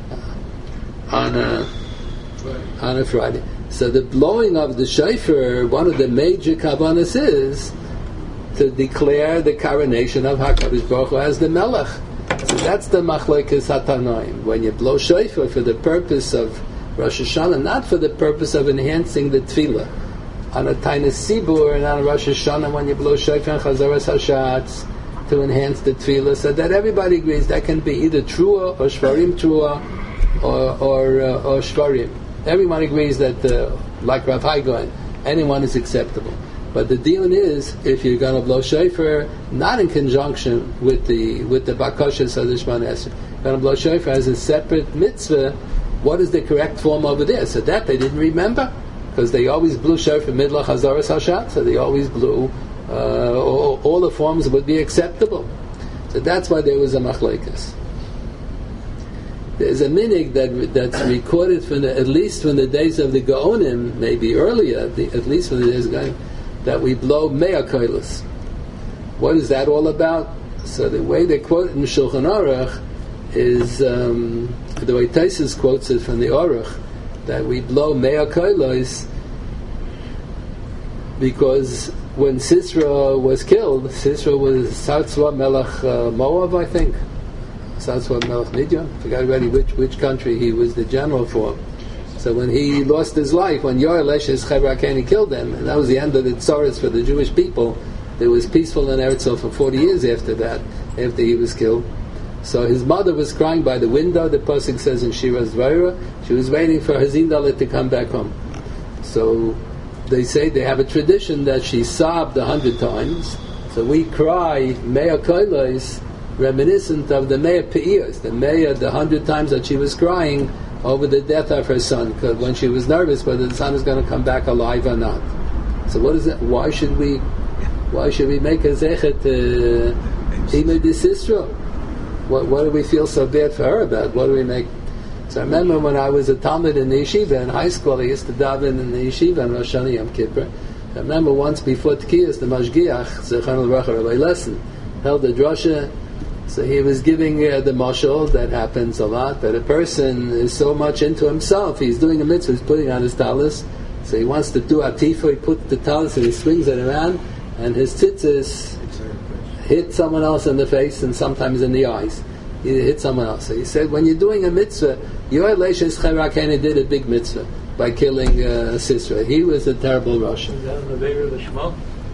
on a on a Friday. So the blowing of the shofar, one of the major kavanas is to declare the coronation of HaKadosh Baruch Hu as the Melech. So that's the machlekes HaTanaim. When you blow shofar for the purpose of Rosh Hashanah, not for the purpose of enhancing the tefillah. On a Tainus Sibur and on a Rosh Hashanah, when you blow shofar and Chazaras Hashatz to enhance the tefillah, so that everybody agrees that can be either trua or shvarim trua or or, uh, or shvarim. Everyone agrees that, uh, like Rav Hai Gaon, anyone is acceptable. But the deal is, if you're going to blow shofar, not in conjunction with the with the bakashas of the Shemona Esrei, you're going to blow shofar as a separate mitzvah. What is the correct form over there? So that they didn't remember, because they always blew shofar midla chazaras hashat, so they always blew uh, all, all the forms would be acceptable. So that's why there was a machlekes. There's a minig that that's recorded from the, at least from the days of the Gaonim, maybe earlier, the, at least from the days of the Gaonim, that we blow mea koilos. What is that all about? So the way they quote it in Shulchan Aruch is um, the way Taisus quotes it from the Aruch, that we blow mea koilos because when Sisera was killed, Sisera was Satzwa Melech uh, Moab, I think. Satzwa Melech Midian. I forgot already which which country he was the general for. So when he lost his life, when Yoel his Chevra Keni killed him, and that was the end of the Tzoros for the Jewish people, it was peaceful in Eretz Yisrael for forty years after that, after he was killed. So his mother was crying by the window, the Pasuk says in Shira's Dvaira, she was waiting for her Zindalet to come back home. So they say they have a tradition that she sobbed a hundred times, so we cry Mea Koilos, reminiscent of the Mea Pe'iyos, the Mea, the hundred times that she was crying over the death of her son, because when she was nervous whether the son is going to come back alive or not. So what is it? Why should we? Why should we make a zechet to Imei de Sisra? What, what do we feel so bad for her about? What do we make? So I remember when I was a Talmud in the yeshiva in high school, I used to daven in the yeshiva on Rosh Hashanah Yom Kippur. I remember once before Tkiyas, the Mashgiach, Zechron L'Bracha, Rabbi Lesson, held a drasha. So he was giving uh, the mashal that happens a lot, that a person is so much into himself, he's doing a mitzvah, he's putting on his talis, so he wants to do atifa, he puts the talis and he swings it around, and his tzitzis hit someone else in the face and sometimes in the eyes. He hit someone else. So he said, when you're doing a mitzvah, your Elishes Chayrakene did a big mitzvah by killing uh, Sisra. He was a terrible Russian. Is that an Aveira Lishma?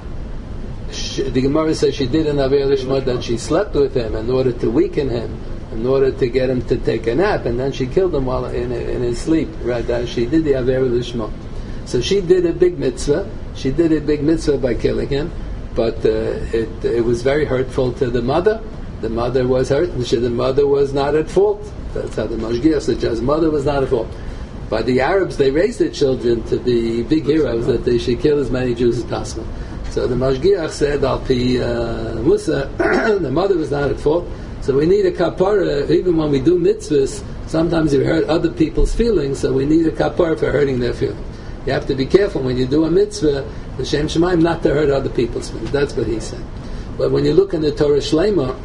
The Gemara says she did an Aveira Lishma, that she slept with him in order to weaken him, in order to get him to take a nap, and then she killed him while in, in his sleep. Right? That she did the Aveira Lishma. So she did a big mitzvah. She did a big mitzvah by killing him, but uh, it it was very hurtful to the mother. The mother was hurt, and she, the mother was not at fault. That's how the Mashgiach suggests. The mother was not at fault. But the Arabs, they raised their children to be big heroes, that they should kill as many Jews as possible. So the Mashgiach said, Al Pi uh, Musa, the mother was not at fault. So we need a kapara, even when we do mitzvahs, sometimes you hurt other people's feelings, so we need a kapara for hurting their feelings. You have to be careful when you do a mitzvah, the Shem Shemaim, not to hurt other people's feelings. That's what he said. But when you look in the Torah Shlema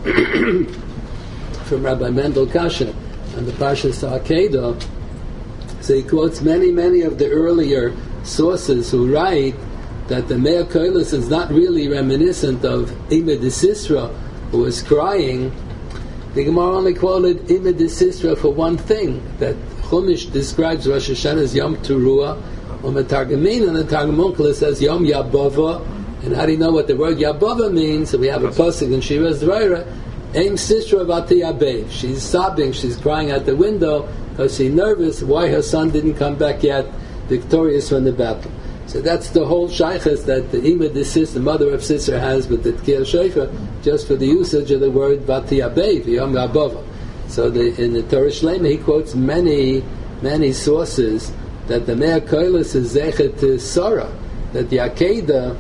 from Rabbi Mendel Kasher and the Parshas Akedah, so he quotes many, many of the earlier sources who write that the Me'er Koilis is not really reminiscent of Imeh de Sisra, who was crying. The Gemara only quoted Imeh de Sisra for one thing, that Chumash describes Rosh Hashanah as Yom Teruah, or Metargamin, and the Targum Onkelos says Yom Yabava. And how do you know what the word Yabava means? So we have a pasuk in Shira's Dvaira, Aim Sisra Vati Yabev. She's sobbing, she's crying out the window because she's nervous why her son didn't come back yet victorious from the battle. So that's the whole shaykhs that the Imeh de Sis, the mother of Sisra, has with the Tkir Shofar, just for the usage of the word Vati Yabev, Yom Yabava. So the, in the Torah Shlema he quotes many, many sources that the Me'er Koilis is Zechet to Sarah, that the Akedah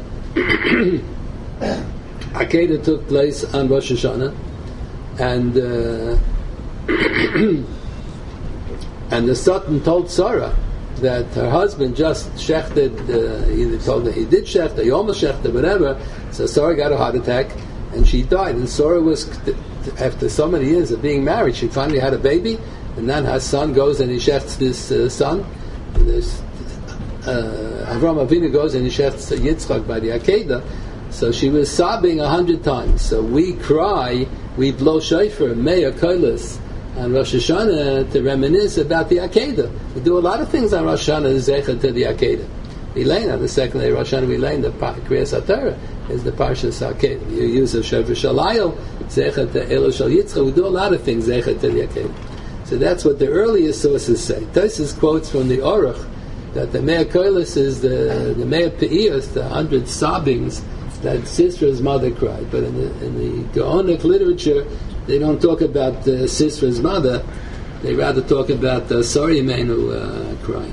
Akedah took place on Rosh Hashanah, and uh, and the Satan told Sarah that her husband just shechted, uh, either told her he did shecht, he almost shechted, whatever. So Sarah got a heart attack and she died. And Sarah was, after so many years of being married, she finally had a baby, and then her son goes and he shechts this uh, son. And there's Uh, Avram Avinu goes and he shechts Yitzchak by the Akedah, so she was sobbing a hundred times. So we cry, we blow shofar, Me'er Koilis, on Rosh Hashanah to reminisce about the Akedah. We do a lot of things on Rosh Hashanah zecher to the Akedah. We learn on the second day of Rosh Hashanah, we learn the Kriyas HaTorah is the Parshas Akedah. You use a shofar shalayil zecher to Elo Shal Yitzchak. We do a lot of things zecher to the Akedah. So that's what the earliest sources say. Tosfos quotes from the Aruch that the Me'er Koilis is the the Me'er Pe'iyos, the hundred sobbings that Sisra's mother cried. But in the in the Gaonic literature, they don't talk about uh, Sisra's mother. They rather talk about uh, Sarah Imenu uh, crying.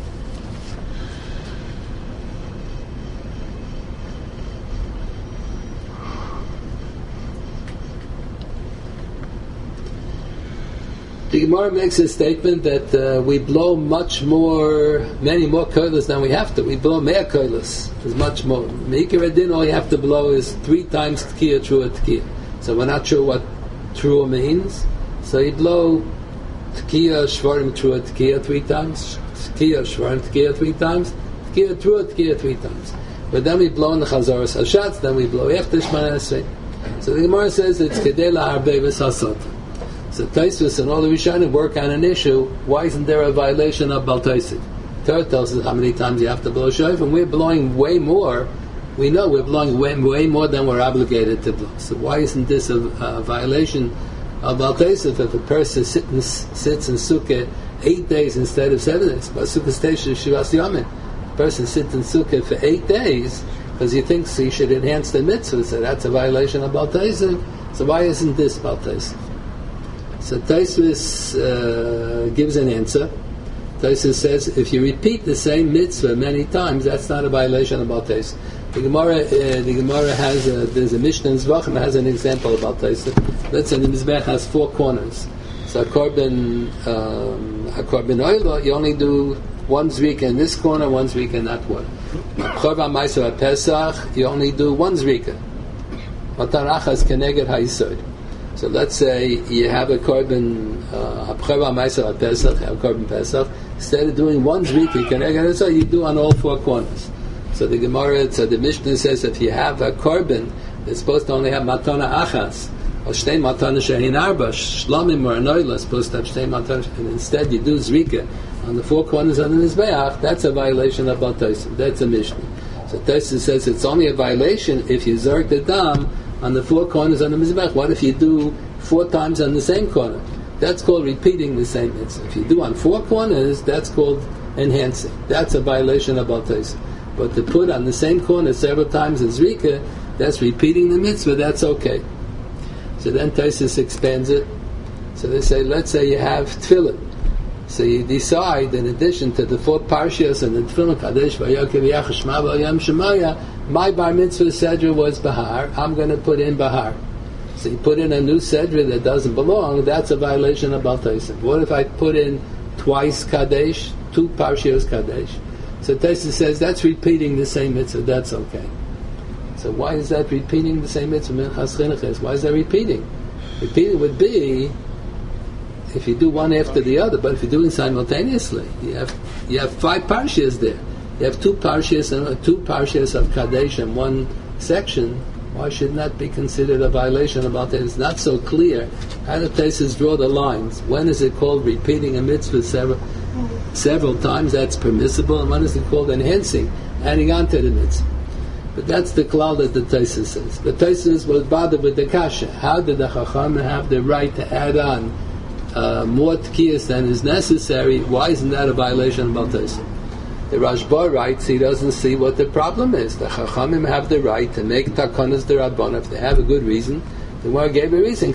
The Gemara makes a statement that uh, we blow much more, many more koilas than we have to. We blow mehr koilas. There's much more. Meikar Adin, all you have to blow is three times Tkiya, Trua, Tkiya. So we're not sure what Trua means. So you blow Tkiya, Shvarim, Trua, Tkiya three times. Tkiya, Shvarim, Tkiya three times. Tkiya, Trua, Tkiya three times. But then we blow in the Chazaras Hashatz, then we blow Echta Shmana Esrei. So the Gemara says it's Kedei La'arbei V'Sasot. So Tosfos and all the Rishonim work on an issue. Why isn't there a violation of Bal Tosef? Torah tells us how many times you have to blow shofar, and we're blowing way more. We know we're blowing way, way more than we're obligated to blow. So why isn't this a, a violation of Bal Tosef if a person sit in, sits in Sukkah eight days instead of seven days? But Sukkah station Shivas Yomim. A person sits in Sukkah for eight days because he thinks he should enhance the mitzvah. So that's a violation of Bal Tosef. So why isn't this Bal Tosef? So Tosfos uh, gives an answer. Tosfos says, if you repeat the same mitzvah many times, that's not a violation of Bal Tosef. The Gemara, uh, the Gemara has a, there's a Mishnah in Zvachim that has an example about Tosfos. let's say the Mizbech has four corners. So a korban, um, a korban oil, you only do one zrika in this corner, one zrika in that one. A korban ma'aser Pesach, you only do one zrika. Matan achas keneged ha'yisod. So let's say you have a korban, uh, a korban ma'aser Pesach, a korban Pesach. Instead of doing one zrika keneged ha'yisod, you do on all four corners. So the Gemara, so the Mishnah says if you have a korban, it's supposed to only have matana achas. Or shtei matana shehin arba, shlamim or anoila, supposed to have shtei matana, and instead you do zrika on the four corners of the Mizbeach, that's a violation of Baal Tosim. That's a Mishnah. So Tosim says it's only a violation if you zerk the dam on the four corners of the Mizbeach. What if you do four times on the same corner? That's called repeating the same mitzvah. If you do on four corners, that's called enhancing. That's a violation of Baal Tosim. But to put on the same corner several times as zrika, that's repeating the mitzvah, that's okay. So then Tosfos expands it. So they say, let's say you have tefillin. So you decide, in addition to the four parshias and the tefillin kadesh v'yokev yachashma v'yam shemaya, my bar mitzvah sedra was bahar. I'm going to put in bahar. So you put in a new sedra that doesn't belong. That's a violation of Baal Tosim. What if I put in twice kadesh, two parshias kadesh? So Tosfos says that's repeating the same mitzvah. That's okay. So why is that repeating the same mitzvah? Why is that repeating? Repeating would be if you do one after the other, but if you're doing simultaneously, you have you have five parshas there. You have two parshas and two parshas of Kadesh in one section. Why shouldn't that be considered a violation about that? It's not so clear. How do Tosfos draw the lines? When is it called repeating a mitzvah several several times? That's permissible. And when is it called enhancing, adding on to the mitzvah? But that's the klal that the Tosfos says. The Tosfos was bothered with the kasha. How did the Chacham have the right to add on uh, more tkiyas than is necessary? Why isn't that a violation of Baal Tosim? The Rashba writes he doesn't see what the problem is. The Chachamim have the right to make takanas derabbanan if they have a good reason. The Gemara gave a reason.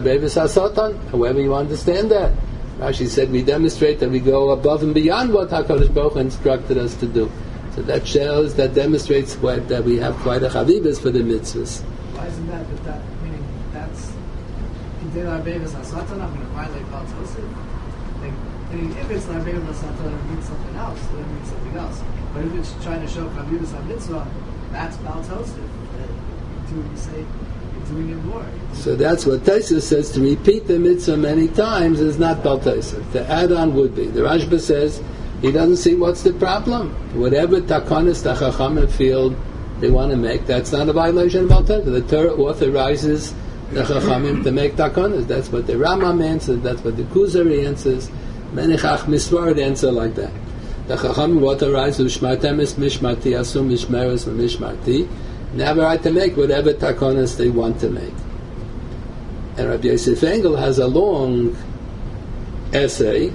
However you understand that. Rashi said we demonstrate that we go above and beyond what HaKadosh Baruch Hu instructed us to do. So that shows, that demonstrates what, that we have quite a chavibas for the mitzvahs. Why isn't that? But that meaning that's in Dela Bevis Asatan. I'm going to violate Baal Tosim. Like, meaning if it's not Bevis Asatan, it means something else. Then it means something else. But if it's trying to show chavibas on mitzvah, that's Baal Tosim. Do you say you're doing it more? So that's what Tosfos says. To repeat the mitzvah many times is not Baal Tosim. To add on would be. The Rashba says he doesn't see what's the problem. Whatever takanas the Chachamim feel they want to make, that's not a violation of Baal Tosim. The Torah authorizes the Chachamim to make takanas. That's what the Rambam answers. That's what the Kuzari answers. Many Chachmisvarid answer like that. The Chachamim authorize Ushmartem is Mishmarti, Asum Mishmeres Mishmarti. They have a right to make whatever takanas they want to make. And Rabbi Yosef Engel has a long essay.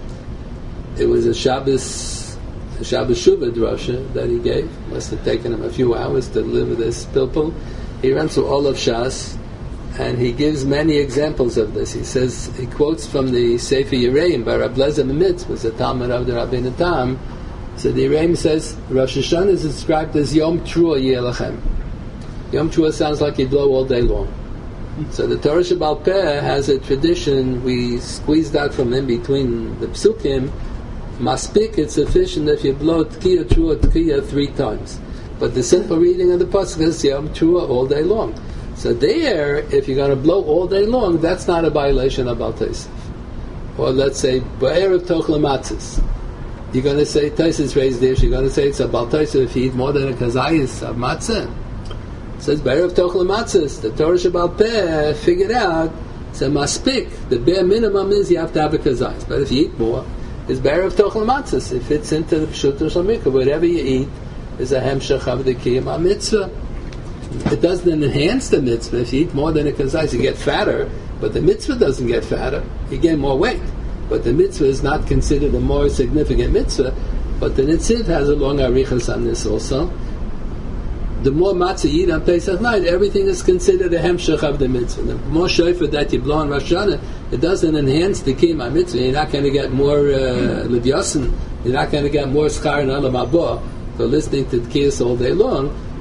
It was a Shabbos, a Shabbos Shuvah drasha that he gave. Must have taken him a few hours to deliver this pilpul. He runs through all of Shas, and he gives many examples of this. He says, he quotes from the Sefer Yereim by Rabbi Lezer Mimitz, was a Talmud of the Rabbeinu Tam. So the Yereim says, Rosh Hashanah is described as Yom Trua Yelachem. Yom Trua sounds like you blow all day long. So the Torah Shebaal Peh has a tradition, we squeezed out from in between the psukim, maspik, it's sufficient if you blow Tkiya Trua Tkiya three times. But the simple reading of the pasuk is Yom Trua all day long. So there, if you're going to blow all day long, that's not a violation of Baal Tosim. Or let's say, Ba'erev Tochel Matzis. You're going to say, Tosfos raised the issue, you're going to say it's a Baal Tosim if you eat more than a kazayis of matzah. It says, Ba'erev Tochel Matzis. The Torah Shebaal Peh figured out, it's a maspik. The bare minimum is you have to have a kazayis. But if you eat more, it's Ba'erev Tochel Matzis. It fits into the Pshut Shamika. Whatever you eat is a hemshech of the kiyam mitzvah. It doesn't enhance the mitzvah. If you eat more than a kazayis, you get fatter, but the mitzvah doesn't get fatter. You gain more weight. But the mitzvah is not considered a more significant mitzvah, but the Nitziv has a long arichas on this also. The more matzah you eat on Pesach night, everything is considered a hemshech of the mitzvah. The more shofar that you blow on Rosh Hashanah, it doesn't enhance the kiyum mitzvah. You're not going to get more uh, levyasin. You're not going to get more schar and alam haba for listening to the kiyus all day long.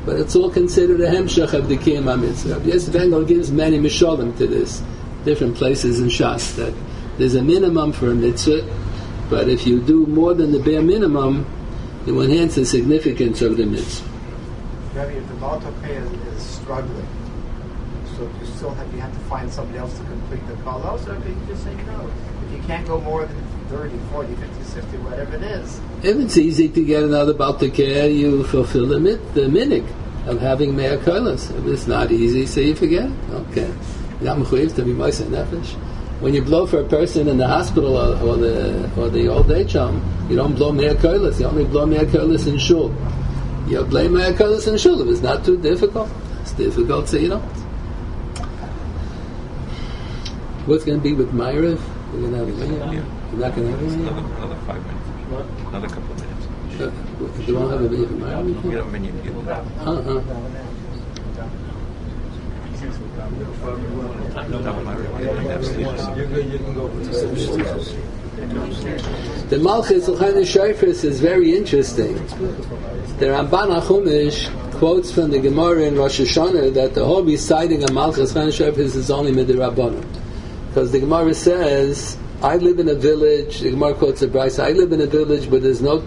But it's all considered a hemshach of the Kiyam HaMitzvah. Rabbi Yosef Engel gives many mishalim to this, different places in Shas, that there's a minimum for a mitzvah, but if you do more than the bare minimum, it will enhance the significance of the mitzvah. Rabbi, if the Baal Tokeh is, is struggling, so you still have you have to find somebody else to complete the kolos, or can you just say no? If you can't go more than thirty, forty, fifty, sixty, whatever it is. If it's easy to get another Baal Tokeh, you fulfill the, mit, the minig of having Me'er Kolos. If it's not easy, so you forget it. Okay. To be Moshe Nefesh. When you blow for a person in the hospital or, or the or the old age home, you don't blow Me'er Kolos. You only blow Me'er Kolos in shul. You blow Me'er Kolos in shul if it's not too difficult. It's difficult, so you don't. What's going to be with Ma'ariv? We're going to have a minute. Yeah. We're not going to have a minute. Another, another five minutes. Another couple of minutes. Uh, you won't have a minute for Ma'ariv? You know, minion. Uh-huh. The Malchus L'chayin Shofris is very interesting. The Ramban HaChumash quotes from the Gemara in Rosh Hashanah that the whole reciting of Malchus L'chayin Shofris is only midirabbanan, because the Gemara says, I live in a village, the Gemara quotes the Bryce, I live in a village where there's no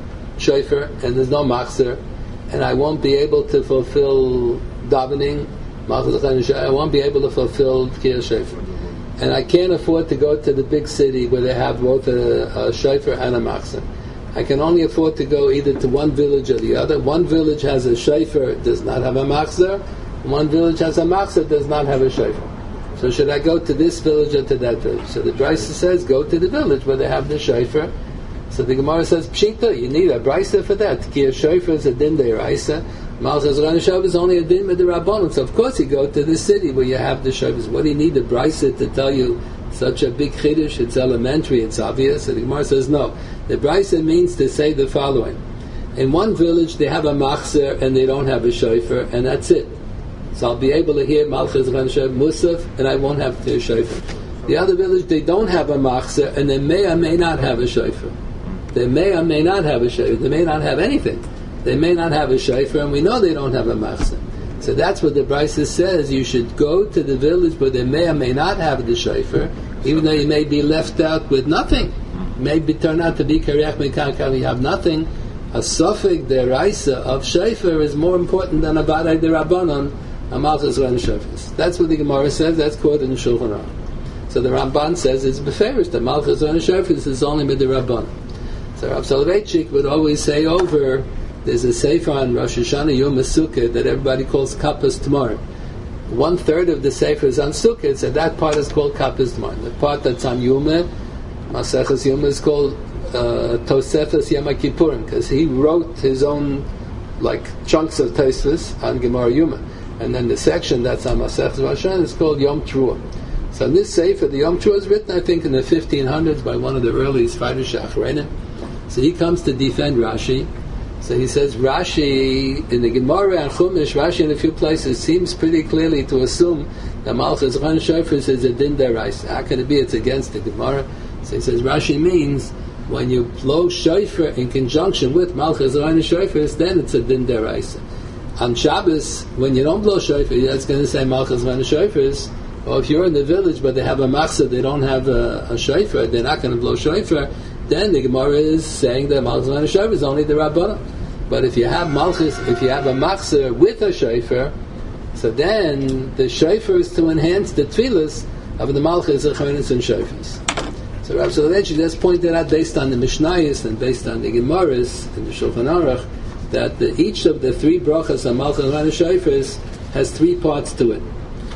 shofar and there's no machzor, and I won't be able to fulfill davening, I won't be able to fulfill Tkiyah Shofar. And I can't afford to go to the big city where they have both a, a shofar and a machzor. I can only afford to go either to one village or the other. One village has a shofar, does not have a machzor. One village has a machzor, does not have a shofar. So should I go to this village or to that village? So the Brisa says, go to the village where they have the shofar. So the Gemara says, Pshita, you need a Brisa for that. Tkiyah Shofar is a din de'oraisa. Malchus L'chayin Shofar is only a din midirabbanan. So of course you go to the city where you have the shofars. What do you need the Brisa to tell you such a big chiddush? It's elementary, it's obvious. So the Gemara says, no. The Brisa means to say the following. In one village they have a machzor and they don't have a shofar, and that's it. So I'll be able to hear Malchus L'chayin Shofar Musaf, and I won't have to hear shofar. The other village, they don't have a machzor, and they may or may not have a shofar. They may or may not have a shofar. They may not have anything. They may not have a shofar, and we know they don't have a machzor. So that's what the Brisa says. You should go to the village where they may or may not have the shofar, even though you may be left out with nothing. Maybe turn out to be karech mekanka, you have nothing. A suffix deraisa of shofar is more important than a badai derabbanon, a Malchus L'chayin Shofar. That's what the Gemara says. That's quoted in Shulchan Aruch. So the Ramban says it's beferish. The Malchus L'chayin Shofar is only midirabbanon. So Rav Soloveitchik would always say over, there's a sefer on Rosh Hashanah Yom HaSukkah that everybody calls Kappas Tmar. One third of the sefer is on Sukkah, so that part is called Kappas Tmar. The part that's on Yuma, Maseches Yuma, is called uh, Tosefes Yom HaKippurim, because he wrote his own like chunks of Tosefes on Gemara Yuma. And then the section that's on Maseches Rosh Hashanah is called Yom Teruah. So in this sefer, the Yom Teruah is written, I think, in the fifteen hundreds by one of the earliest Friedrich Achrenim. So he comes to defend Rashi. So he says Rashi, in the Gemara and Chumash, Rashi in a few places seems pretty clearly to assume that Malchus L'chayin Shofar is a din deraisa. How can it be it's against the Gemara? So he says Rashi means when you blow shofar in conjunction with Malchus L'chayin Shofar, then it's a din deraisa. On Shabbos, when you don't blow shofar, that's going to say Malchus L'chayin Shofar. Or if you're in the village but they have a machzor, they don't have a, a shofar, they're not going to blow shofar, then the Gemara is saying that Malchus L'chayin Shofar is only the Rabbanah. But if you have Malchus, if you have a machzor with a shofar, so then the shofar is to enhance the tefillas of the Malchus L'chayin and shofars. So Rav Soloveitchik just pointed out, based on the Mishnayos and based on the Gemaras and the Shulchan Aruch, that the, each of the three brachas of Malchus L'chayin shofars has three parts to it.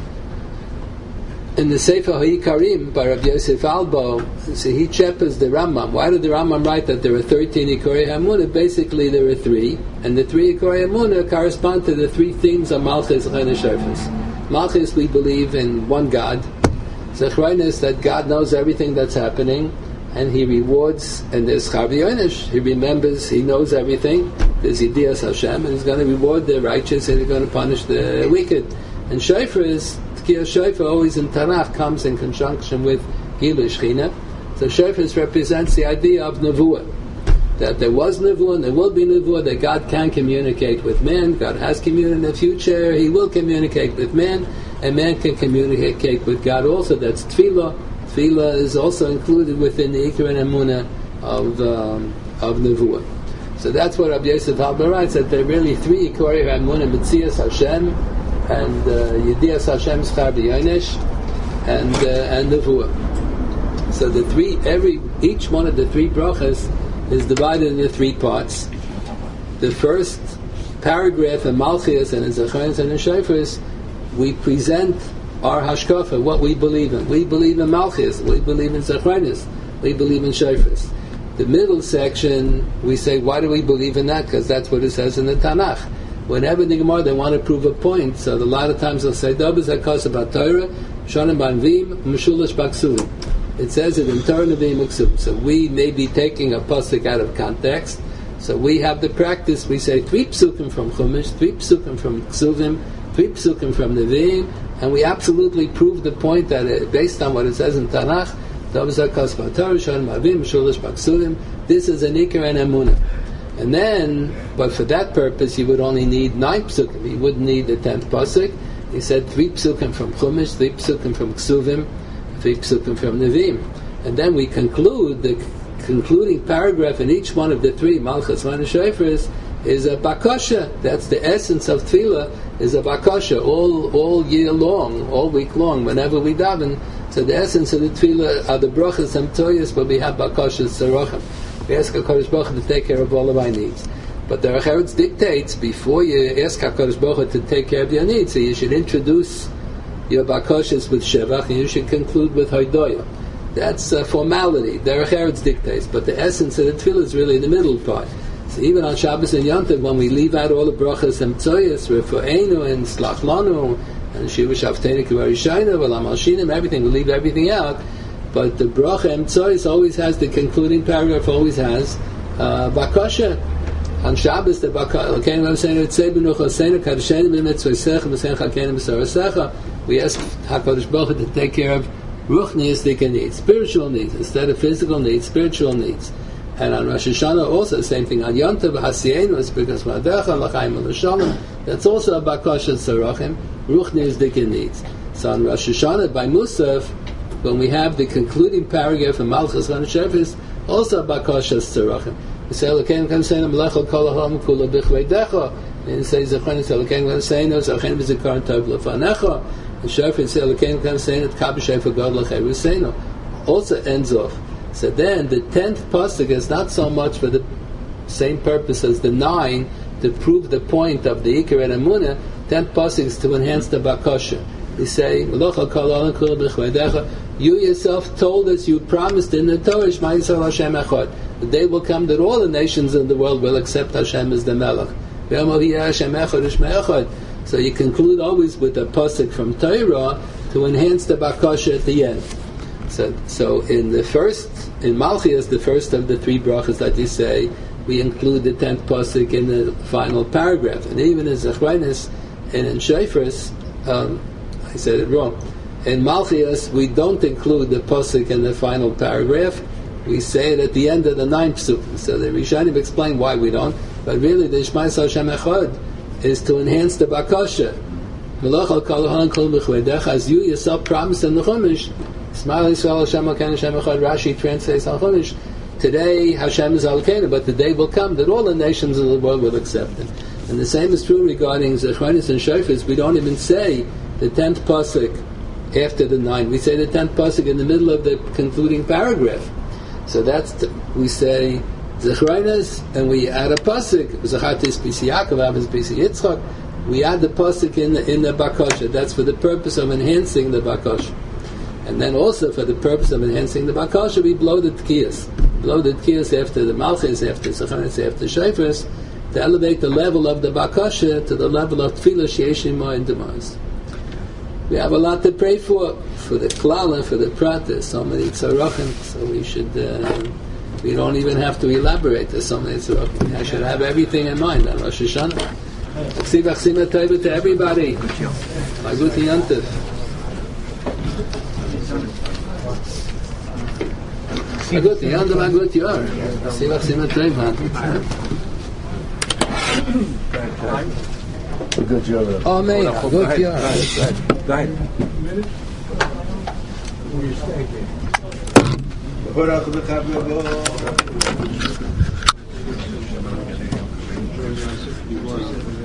In the Sefer HaIkarim by Rabbi Yosef Albo, so he cheppers the Rambam. Why did the Rambam write that there are thirteen Ikorei Hamunah? Basically, there are three, and the three Ikorei Hamunah correspond to the three themes of Malchus L'chayin Shofars. Malchus, we believe in one God. Zechroinus, that God knows everything that's happening, and He rewards. And there's Chavyoinish, He remembers, He knows everything. There's Yedias Hashem, and He's going to reward the righteous, and He's going to punish the wicked. And Shofar is Tkiyah Shofar always in Tanakh comes in conjunction with Gilui Shechina. So Shofar represents the idea of Nevuah. that there was Nevuah and there will be Nevuah, that God can communicate with man. God has communicated in the future. He will communicate with man, and man can communicate with God also. That's Tefillah. Tefillah is also included within the Ikar and Emunah of, um, of Nevuah. So that's what Rabbi Yosef Halber writes, that there are really three Ikar Emunah, Metzias Hashem, and uh, Yedias Hashem Schar B'Yonesh, and, uh, and Nevuah. So the three, every, each one of the three brachas is divided into three parts. The first paragraph in Malchias and in Zecharias and in Shofars, we present our hashkafa, what we believe in. We believe in Malchias, we believe in Zecharias, we believe in Shofars. The middle section, we say, why do we believe in that? Because that's what it says in the Tanakh. Whenever the Gemara, they want to prove a point, so a lot of times they'll say, Dabas HaKos About Torah, Shonim Banvim, Meshulish Baksuvim. It says it in Torah Nevi'im Uksuvim. So we may be taking a pasuk out of context. So we have the practice, we say three psukim from Chumash, three psukim from Ksuvim, three psukim from Nevi'im, and we absolutely prove the point that it, based on what it says in Tanakh, Dabas HaKos About Torah, Shonim Banvim, Meshulish Baksuvim, this is an Ikar and Emunah. And then, but for that purpose, you would only need nine psukim. You wouldn't need the tenth pasuk. He said three psukim from Chumash, three psukim from Ksuvim, three psukim from Nevi'im. And then we conclude, the concluding paragraph in each one of the three, Malchas, Man, and Shofars, is a bakasha. That's the essence of tefillah, is a bakasha, all all year long, all week long, whenever we daven. So the essence of the tefillah are the brachas and toyas, but we have bakashas tzarachim. We ask HaKadosh Baruch Hu to take care of all of our needs. But the Recheretz dictates, before you ask HaKadosh Baruch Hu to take care of your needs, so you should introduce your bakashas with shevach, and you should conclude with hoidoya. That's a formality. The Recheretz dictates, but the essence of the tefillah is really the middle part. So even on Shabbos and Yom Tov, when we leave out all the brachas and tzoyas, refu'enu and slach lanu, and shiva shavteinu k'varishaynu, v'lam al-shinim, everything, we leave everything out. But the bracha and tzoyis always has, the concluding paragraph always has uh, bakasha. On Shabbos, the bakasha, we ask HaKadosh Baruch Hu to take care of ruchniistic needs, spiritual needs, instead of physical needs, spiritual needs. And on Rosh Hashanah also the same thing. On Yom Tov, Hasienu, it's because that's also a bakasha tzarachim, ruchniistic needs. So on Rosh Hashanah, by Musaf, when we have the concluding paragraph in Malchus and Shofars, also bakashas tzarachim. We say, Elokeinu kamseinu melechol kol ha'olam kula b'chveidecha. And it says, Elokeinu kamseinu zachem b'zikaron tov lefanecha. And Shofar says, Elokeinu kamseinu tkab b'shefa god l'cheiruseinu. Also ends off. So then, the tenth pasuk is not so much for the same purpose as the nine, to prove the point of the Ikar and Emunah. Tenth pasuk is to enhance the bakasha. We say, you yourself told us, you promised in the Torah, Shema Yisrael Hashem Echad. The day will come that all the nations in the world will accept Hashem as the Melech. So you conclude always with a pasuk from Torah to enhance the bakasha at the end. So, so in the first, in Malchias, the first of the three brachas that you say, we include the tenth pasuk in the final paragraph. And even in Zecharias and in Shofars, um, I said it wrong. In Malchias, we don't include the pasuk in the final paragraph. We say it at the end of the ninth psuk. So the Rishonim explain why we don't. But really, the Shema Yisrael Hashem Echad is to enhance the bakasha. As you yourself promised in the Chumash, Rashi translates al Chumash, today Hashem is Elokeinu, but the day will come that all the nations of the world will accept it. And the same is true regarding Zecharias and Shofars. We don't even say the tenth pasuk after the nine. We say the tenth pasuk in the middle of the concluding paragraph. So that's the, we say Zecharias and we add a pasuk. Zachatis b'si Yaakov, Avos b'si Yitzchak. We add the pasuk in the in the bakasha. That's for the purpose of enhancing the bakasha. And then also for the purpose of enhancing the bakasha, we blow the tkiyas. Blow the tkiyas after the Malchus, after Zecharias, after Shofars, to elevate the level of the bakasha to the level of tefillah she'eshim and demas. We have a lot to pray for, for the klal and for the prat. There's so many tzarachim, so we should, uh, we don't even have to elaborate. There's so many tzarachim. I should have everything in mind on Rosh Hashanah. Ksiv achsima tova to everybody. Maguti Yantiv. Na gut, die andere war gut, ja. Sie war sie mit dem Mann. Good job. Oh, man, gut, ja. Right. Baruch B'Chavlevo.